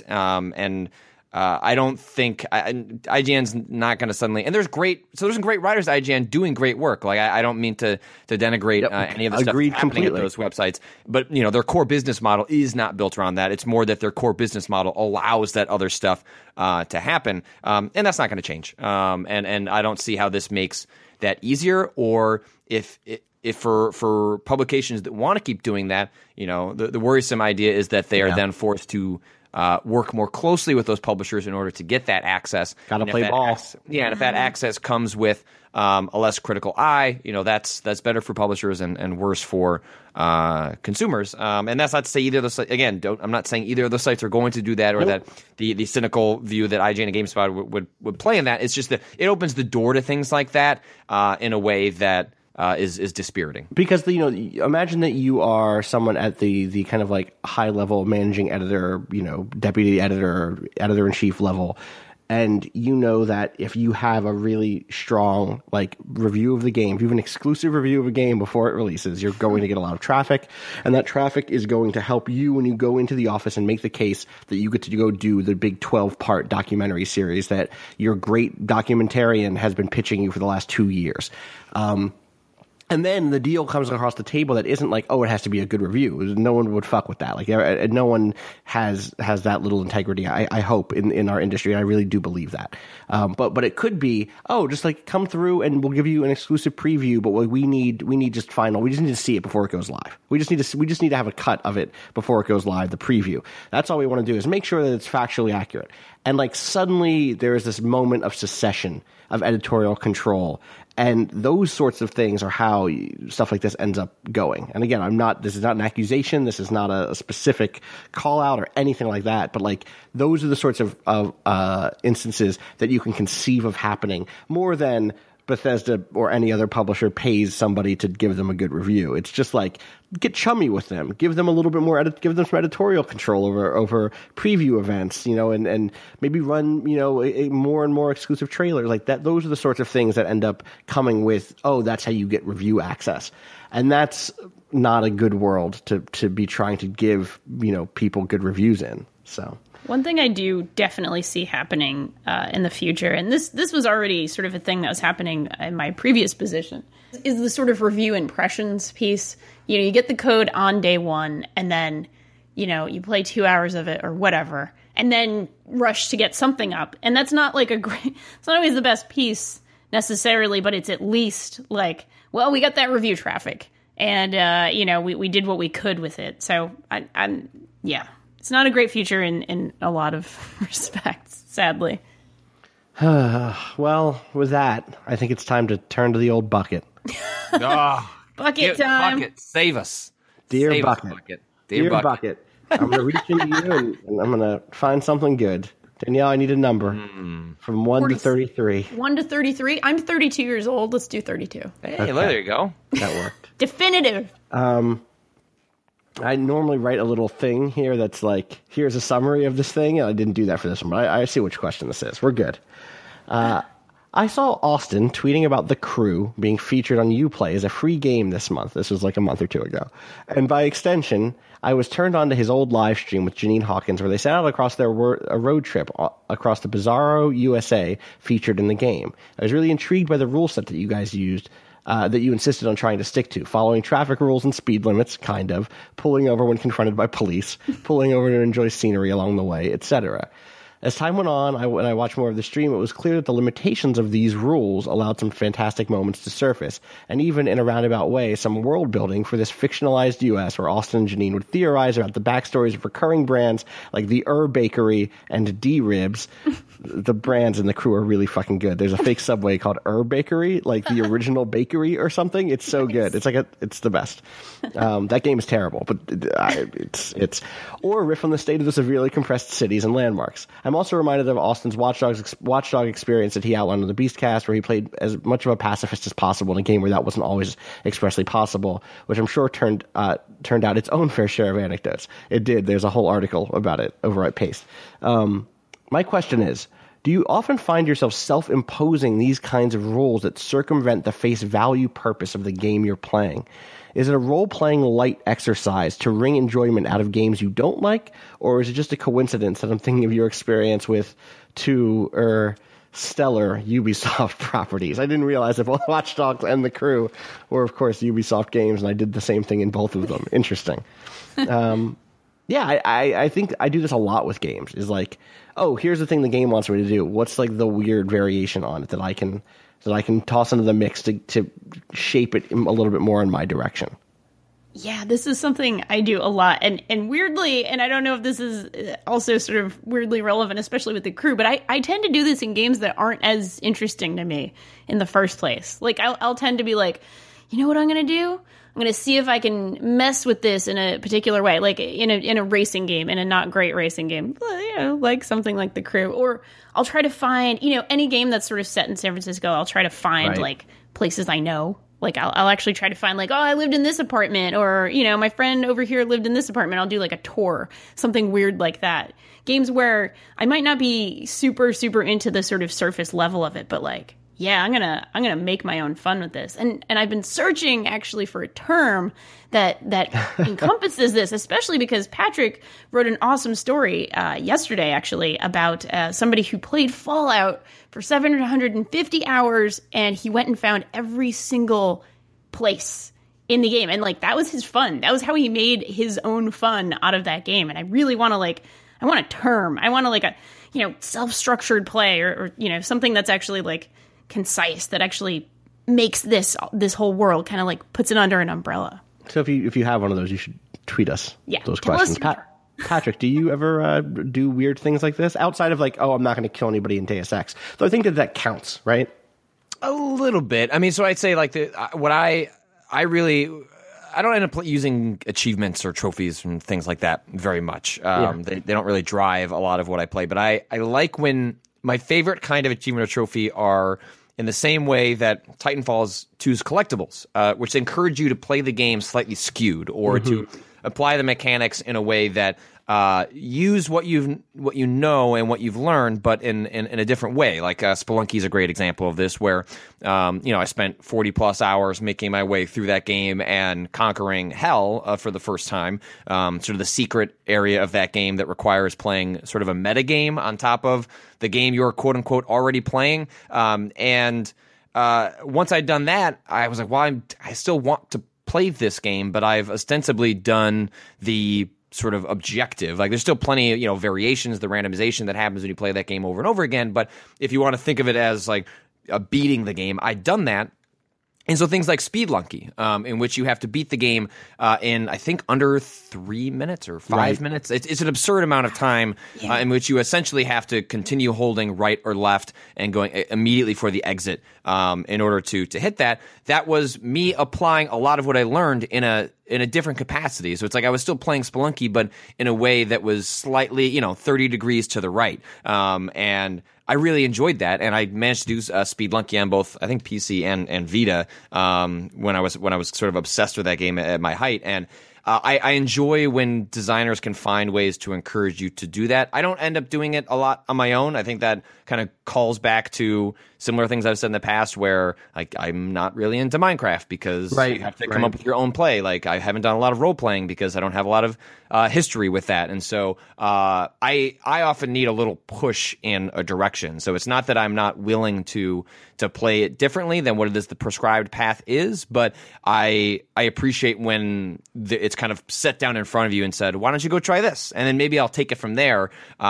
I don't think IGN's not going to suddenly. And there's some great writers at IGN doing great work. Like I don't mean to denigrate any of the stuff that's happening at those websites, but their core business model is not built around that. It's more that their core business model allows that other stuff to happen, and that's not going to change. And I don't see how this makes that easier, or if for publications that want to keep doing that, the worrisome idea is that they are then forced to work more closely with those publishers in order to get that access. Got to play ball. And if that access comes with a less critical eye, that's better for publishers and worse for consumers. And that's not to say either of those. Again, I'm not saying either of those sites are going to do that, or that the cynical view that IGN and GameSpot would play in that. It's just that it opens the door to things like that in a way that is dispiriting. Because imagine that you are someone at the kind of like high level managing editor, deputy editor, editor in chief level, and that if you have a really strong like review of the game, if you have an exclusive review of a game before it releases, you're going to get a lot of traffic, and that traffic is going to help you when you go into the office and make the case that you get to go do the big 12-part documentary series that your great documentarian has been pitching you for the last 2 years. And then the deal comes across the table that isn't like, it has to be a good review. No one would fuck with that. Like, no one has that little integrity, I hope, in our industry. And I really do believe that. But it could be, just like come through and we'll give you an exclusive preview. But we need just final. We just need to see it before it goes live. We just need to have a cut of it before it goes live, the preview. That's all we want to do, is make sure that it's factually accurate. And like suddenly there is this moment of secession, of editorial control. And those sorts of things are how stuff like this ends up going. And again, this is not an accusation. This is not a specific call out or anything like that. But like, those are the sorts of instances that you can conceive of happening more than Bethesda or any other publisher pays somebody to give them a good review. It's just like, get chummy with them, give them a little bit more give them some editorial control over preview events, and maybe run, a more and more exclusive trailers like that. Those are the sorts of things that end up coming with, that's how you get review access. And that's not a good world to be trying to give, people good reviews in. So one thing I do definitely see happening in the future, and this was already sort of a thing that was happening in my previous position, is the sort of review impressions piece. You get the code on day one, and then, you play 2 hours of it or whatever, and then rush to get something up. And that's not like it's not always the best piece necessarily, but it's at least like, well, we got that review traffic, and, we did what we could with it. So yeah. It's not a great future in a lot of respects, sadly. Well, with that, I think it's time to turn to the old bucket. Bucket time. Bucket, save us. Dear Save Bucket. us, Bucket. Dear Bucket. I'm going to reach into you and I'm going to find something good. Danielle, I need a number from 1 to 33. 1 to 33? I'm 32 years old. Let's do 32. Hey, Okay. there you go. That worked. Definitive. I normally write a little thing here that's like, here's a summary of this thing. And I didn't do that for this one, but I see which question this is. We're good. I saw Austin tweeting about The Crew being featured on Uplay as a free game this month. This was like a month or two ago. And by extension, I was turned on to his old live stream with Janine Hawkins where they set out across a road trip across the Bizarro USA featured in the game. I was really intrigued by the rule set that you guys used, that you insisted on trying to stick to, following traffic rules and speed limits, kind of, pulling over when confronted by police, pulling over to enjoy scenery along the way, etc. As time went on, when I watched more of the stream, it was clear that the limitations of these rules allowed some fantastic moments to surface, and even in a roundabout way, some world building for this fictionalized U.S. where Austin and Janine would theorize about the backstories of recurring brands like the Bakery and D-Ribs. The brands in The Crew are really fucking good. There's a fake Subway called Bakery, like the original bakery or something. It's so good. It's the best. That game is terrible, but it's or a riff on the state of the severely compressed cities and landmarks. I'm also reminded of Austin's Watchdog experience that he outlined on the Beastcast, where he played as much of a pacifist as possible in a game where that wasn't always expressly possible, which I'm sure turned out its own fair share of anecdotes. It did. There's a whole article about it over at Paste. My question is, do you often find yourself self-imposing these kinds of rules that circumvent the face value purpose of the game you're playing? Is it a role-playing light exercise to wring enjoyment out of games you don't like, or is it just a coincidence that I'm thinking of your experience with two stellar Ubisoft properties? I didn't realize that both Watch Dogs and The Crew were, of course, Ubisoft games, and I did the same thing in both of them. Interesting. Yeah, I think I do this a lot with games. Is like, oh, here's the thing the game wants me to do. What's like the weird variation on it that I can toss into the mix to shape it a little bit more in my direction? Yeah, this is something I do a lot. And weirdly, and I don't know if this is also sort of weirdly relevant, especially with The Crew, but I tend to do this in games that aren't as interesting to me in the first place. Like, I'll tend to be like, you know what I'm going to do? I'm going to see if I can mess with this in a particular way, like in a racing game, in a not great racing game, like something like The Crew. Or I'll try to find, any game that's sort of set in San Francisco, I'll try to find like places I know. Like I'll actually try to find like, oh, I lived in this apartment, or, my friend over here lived in this apartment. I'll do like a tour, something weird like that. Games where I might not be super, super into the sort of surface level of it, but like, yeah, I'm gonna make my own fun with this. And I've been searching actually for a term that encompasses this, especially because Patrick wrote an awesome story yesterday actually about somebody who played Fallout for 750 hours, and he went and found every single place in the game, and like that was his fun. That was how he made his own fun out of that game. And I really want to I want a term. I want to like a self-structured play or something that's actually like concise, that actually makes this whole world kind of like puts it under an umbrella. So if you have one of those, you should tweet us those questions. Patrick, do you ever do weird things like this outside of like, oh, I'm not going to kill anybody in Deus Ex? So I think that counts, right? A little bit. I mean, so I'd say like I don't end up using achievements or trophies and things like that very much. They don't really drive a lot of what I play, but I like when my favorite kind of achievement or trophy are in the same way that Titanfall's 2's collectibles, which encourage you to play the game slightly skewed or to apply the mechanics in a way that use what you know and what you've learned, but in a different way. Like Spelunky is a great example of this, where I spent 40 plus hours making my way through that game and conquering hell for the first time. Sort of the secret area of that game that requires playing sort of a meta game on top of the game you're quote unquote already playing. And once I'd done that, I was like, well, I still want to play this game, but I've ostensibly done the sort of objective. Like, there's still plenty of, variations, the randomization that happens when you play that game over and over again. But if you want to think of it as like beating the game, I'd done that. And so things like Speedlunky, in which you have to beat the game in, I think, under 3 minutes or 5 minutes. It's an absurd amount of time in which you essentially have to continue holding right or left and going immediately for the exit in order to hit that. That was me applying a lot of what I learned in a different capacity. So it's like I was still playing Spelunky, but in a way that was slightly, 30 degrees to the right. And I really enjoyed that, and I managed to do Speedlunky on both, I think, PC and Vita when I was sort of obsessed with that game at my height. And I enjoy when designers can find ways to encourage you to do that. I don't end up doing it a lot on my own. I think that kind of calls back to similar things I've said in the past, where like I'm not really into Minecraft because you have to come up with your own play. Like, I haven't done a lot of role playing because I don't have a lot of history with that, and so I often need a little push in a direction. So it's not that I'm not willing to play it differently than what it is the prescribed path is, but I appreciate when it's kind of set down in front of you and said, why don't you go try this, and then maybe I'll take it from there.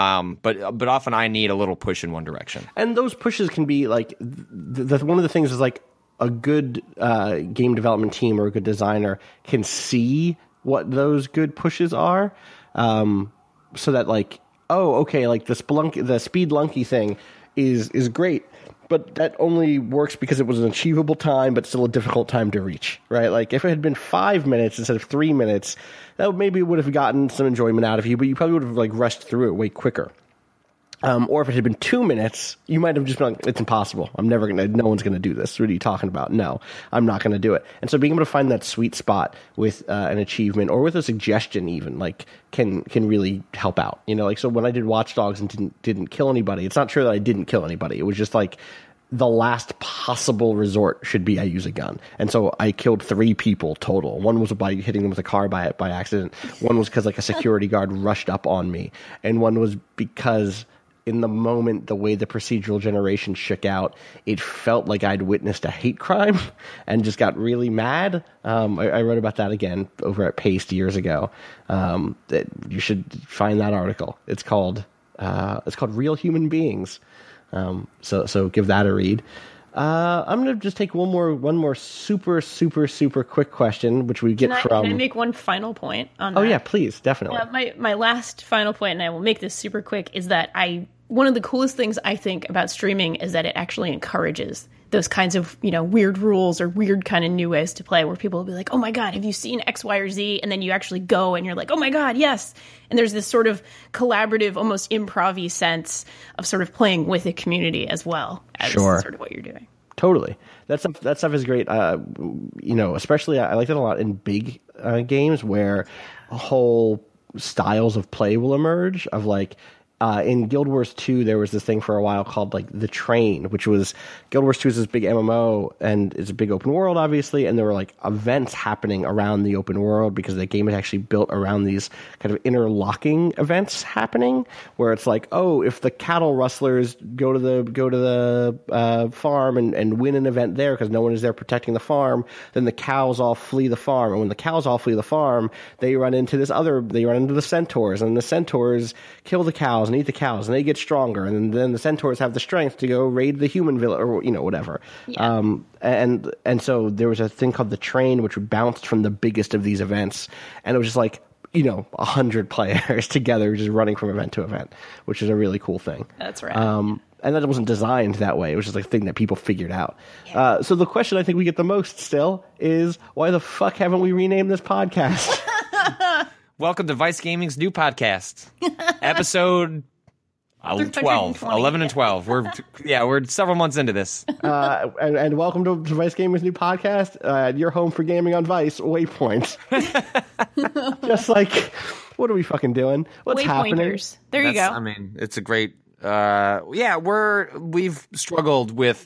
But often I need a little push in one direction, and those pushes can be like one of the things is like a good game development team or a good designer can see what those good pushes are, so that like, oh, okay, like the Speedlunky thing is great, but that only works because it was an achievable time, but still a difficult time to reach, right? Like, if it had been 5 minutes instead of 3 minutes, that maybe would have gotten some enjoyment out of you, but you probably would have like rushed through it way quicker. Or if it had been 2 minutes, you might have just been like, it's impossible. No one's going to do this. What are you talking about? No, I'm not going to do it. And so being able to find that sweet spot with an achievement or with a suggestion even, like, can really help out. Like, so when I did Watch Dogs and didn't kill anybody, it's not true that I didn't kill anybody. It was just like, the last possible resort should be I use a gun. And so I killed 3 people total. One was by hitting them with a car by accident. One was because like a security guard rushed up on me. And one was because in the moment, the way the procedural generation shook out, it felt like I'd witnessed a hate crime and just got really mad. I wrote about that again over at Paste years ago. That you should find that article. It's called Real Human Beings. So give that a read. I'm going to just take one more super, super, super quick question, which we get from... Can I make one final point on that? Oh, yeah, please, definitely. My last final point, and I will make this super quick, is that one of the coolest things I think about streaming is that it actually encourages those kinds of, weird rules or weird kind of new ways to play, where people will be like, oh my God, have you seen X, Y, or Z? And then you actually go and you're like, oh my God, yes. And there's this sort of collaborative, almost improv-y sense of sort of playing with a community as well as sort of what you're doing. Totally. That stuff is great. Especially I like that a lot in big games where whole styles of play will emerge of like, in Guild Wars 2, there was this thing for a while called like The Train, which was Guild Wars 2 is this big MMO and it's a big open world, obviously. And there were like events happening around the open world because the game is actually built around these kind of interlocking events happening where it's like, oh, if the cattle rustlers go to the farm and win an event there because no one is there protecting the farm, then the cows all flee the farm. And when the cows all flee the farm, they run into the centaurs, and the centaurs kill the cows and eat the cows, and they get stronger, and then the centaurs have the strength to go raid the human village, or whatever. Yeah. And so there was a thing called The Train, which bounced from the biggest of these events, and it was just like 100 players together just running from event to event, which is a really cool thing. That's right. And that wasn't designed that way. It was just like a thing that people figured out. Yeah. So the question I think we get the most still is, why the fuck haven't we renamed this podcast? Welcome to Vice Gaming's new podcast, episode 12, 11 and 12. We're several months into this. And welcome to Vice Gaming's new podcast, your home for gaming on Vice, Waypoint. Just like, what are we fucking doing? What's happening? There you go. I mean, it's a great. We've struggled with,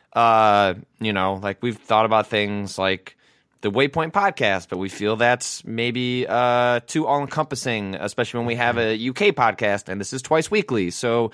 we've thought about things like the Waypoint podcast, but we feel that's maybe too all-encompassing, especially when we have a UK podcast, and this is twice weekly. So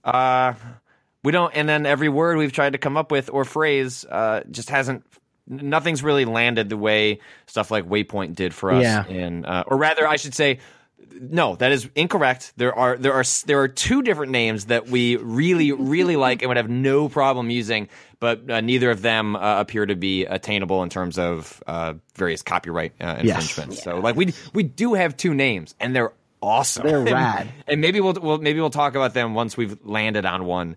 we don't. And then every word we've tried to come up with or phrase just hasn't. Nothing's really landed the way stuff like Waypoint did for us. Yeah. Or rather, I should say. No, that is incorrect. There are two different names that we really, really like and would have no problem using, but neither of them appear to be attainable in terms of various copyright infringements. Yes. So, like, we do have two names, and they're awesome. They're rad. And maybe we'll talk about them once we've landed on one.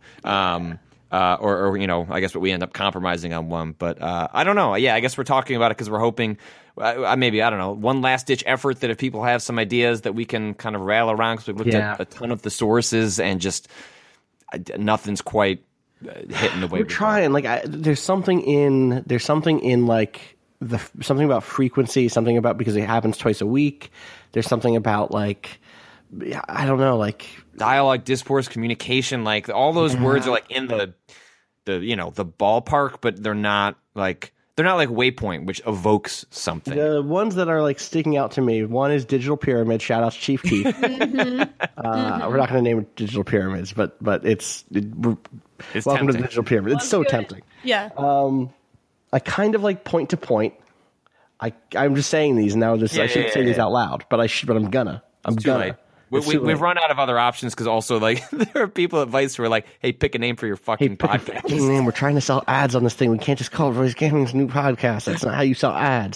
Or I guess we end up compromising on one. But I don't know. Yeah, I guess we're talking about it because we're hoping maybe, I don't know, one last-ditch effort that if people have some ideas that we can kind of rally around because we've looked at a ton of the sources and just nothing's quite hitting the way we're trying. Like, there's something in like something about frequency, something about because it happens twice a week. There's something about like I don't know, like dialogue, discourse, communication, like all those words are like in the ballpark, but they're not like Waypoint, which evokes something. The ones that are like sticking out to me, one is Digital Pyramid. Shout out to Chief Keef. We're not going to name it Digital Pyramids, but it's welcome tempting. to the Digital Pyramid. It's so good. Tempting. Yeah. I kind of like point to point. I'm just saying these now. I shouldn't say these out loud, but I'm gonna. We've run out of other options because also like there are people at Vice who are like, "Hey, pick a name for your fucking podcast." Pick a name. We're trying to sell ads on this thing. We can't just call it Vice Gaming's new podcast. That's not how you sell ads.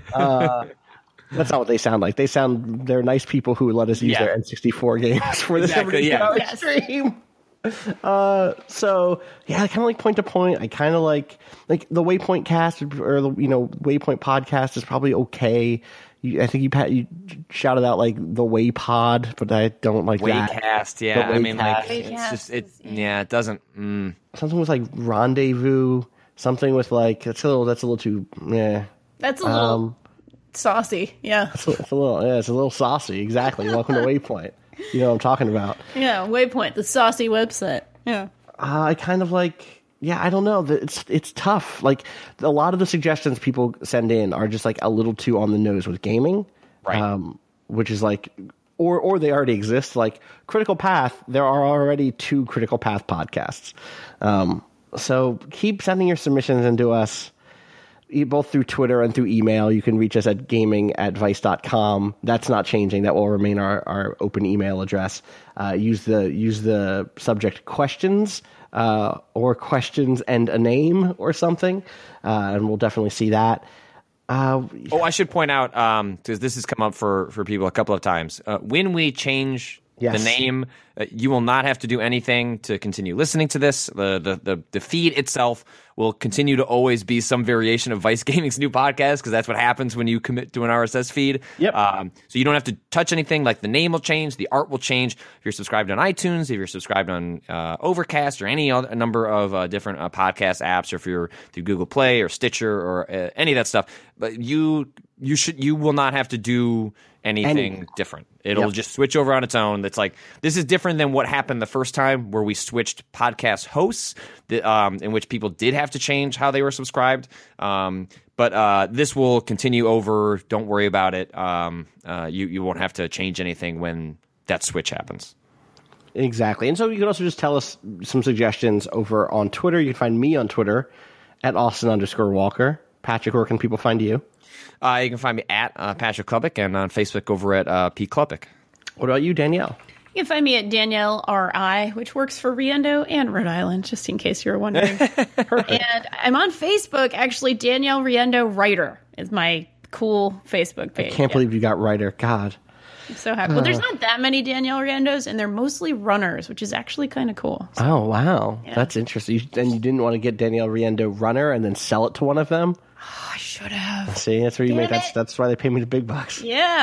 That's not what they sound like. They're nice people who let us use their N64 games for this stream. So yeah, I kind of like point to point. I kind of like the Waypoint cast or the Waypoint podcast is probably okay. I think you shouted out like the Waypod, but I don't like that. Waycast, yeah. I mean, like it's just it doesn't. Something with like rendezvous. Something with like that's a little too. Yeah, that's a little saucy. Yeah, it's a little saucy. Exactly. Welcome to Waypoint. You know what I'm talking about. Yeah, Waypoint, the saucy website. Yeah. I kind of like. Yeah, I don't know. It's tough. Like a lot of the suggestions people send in are just like a little too on the nose with gaming, right? Which is like, or they already exist. Like Critical Path, there are already 2 Critical Path podcasts. So keep sending your submissions into us, both through Twitter and through email. You can reach us at gaming@vice.com. That's not changing. That will remain our open email address. Use the subject questions. Or questions and a name or something, and we'll definitely see that. I should point out, because this has come up for people a couple of times, when we change the name, you will not have to do anything to continue listening to this. The feed itself will continue to always be some variation of Vice Gaming's new podcast, because that's what happens when you commit to an RSS feed. Yep. So you don't have to touch anything. Like the name will change, the art will change. If you're subscribed on iTunes, if you're subscribed on Overcast or any other number of different podcast apps, or if you're through Google Play or Stitcher or any of that stuff, but you will not have to do anything different. It'll just switch over on its own. That's like, this is different than what happened the first time where we switched podcast hosts, in which people did have to change how they were subscribed. But this will continue over. Don't worry about it. You won't have to change anything when that switch happens. Exactly. And so you can also just tell us some suggestions over on Twitter. You can find me on Twitter at Austin_Walker. Patrick, where can people find you? You can find me at Patrick Klubik, and on Facebook over at P. Klubik. What about you, Danielle? You can find me at Danielle R.I., which works for Riendo and Rhode Island, just in case you were wondering. And I'm on Facebook, actually. Danielle Riendo Writer is my cool Facebook page. I can't believe you got Writer. God. I'm so happy. Well, there's not that many Danielle Riendos, and they're mostly runners, which is actually kind of cool. So, oh, wow. Yeah. That's interesting. And you didn't want to get Danielle Riendo Runner and then sell it to one of them? Oh, I should have. See, that's where you make that's why they pay me the big bucks. Yeah.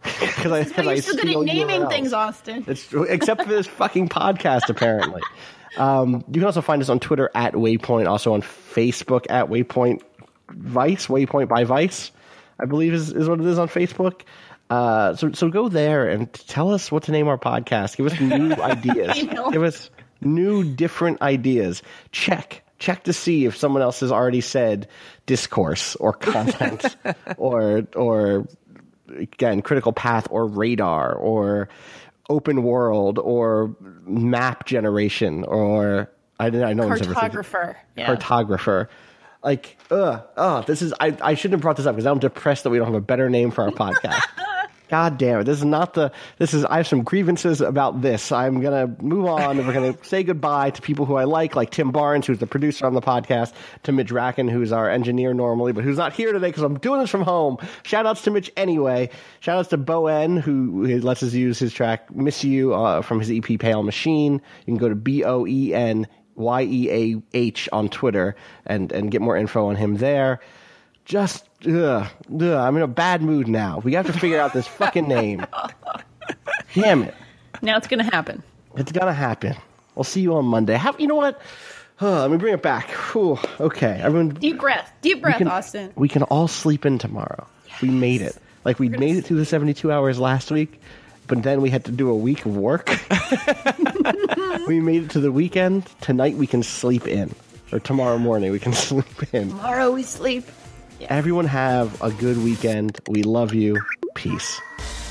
Because You're so good at naming things, Austin. It's true, except for this fucking podcast, apparently. You can also find us on Twitter at Waypoint, also on Facebook at Waypoint Vice, Waypoint by Vice, I believe is what it is on Facebook. So go there and tell us what to name our podcast. Give us new ideas. Give us new, different ideas. Check to see if someone else has already said discourse or content or again, critical path or radar or open world or map generation or I know cartographer. Cartographer. Like, this is I shouldn't have brought this up because I'm depressed that we don't have a better name for our podcast. God damn it. I have some grievances about this. I'm going to move on and we're going to say goodbye to people who I like Tim Barnes, who's the producer on the podcast, to Mitch Racken, who's our engineer normally, but who's not here today because I'm doing this from home. Shout outs to Mitch anyway. Shout outs to Boen, who lets us use his track Miss You from his EP Pale Machine. You can go to BoenYeah on Twitter and get more info on him there. Just, I'm in a bad mood now. We have to figure out this fucking name. Damn it. Now it's going to happen. It's going to happen. We'll see you on Monday. You know what? Let me bring it back. Whew, okay. Everyone, Deep breath, Austin. We can all sleep in tomorrow. Yes. We made it. Like, we made it through the 72 hours last week, but then we had to do a week of work. We made it to the weekend. Tonight we can sleep in. Or tomorrow morning we can sleep in. Tomorrow we sleep. Yeah. Everyone have a good weekend. We love you. Peace.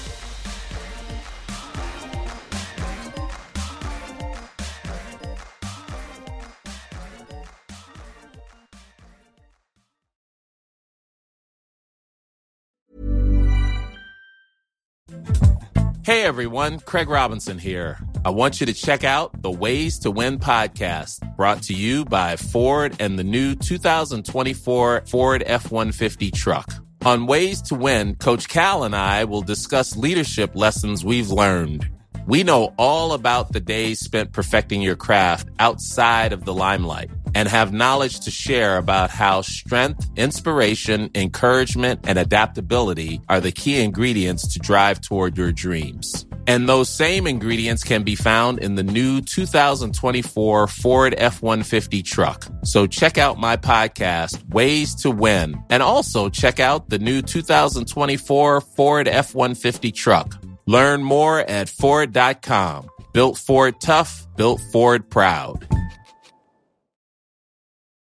Hey everyone, Craig Robinson here. I want you to check out the Ways to Win podcast, brought to you by Ford and the new 2024 Ford F-150 truck. On Ways to Win, Coach Cal and I will discuss leadership lessons we've learned. We know all about the days spent perfecting your craft outside of the limelight and have knowledge to share about how strength, inspiration, encouragement, and adaptability are the key ingredients to drive toward your dreams. And those same ingredients can be found in the new 2024 Ford F-150 truck. So check out my podcast, Ways to Win, and also check out the new 2024 Ford F-150 truck. Learn more at Ford.com. Built Ford tough, built Ford proud.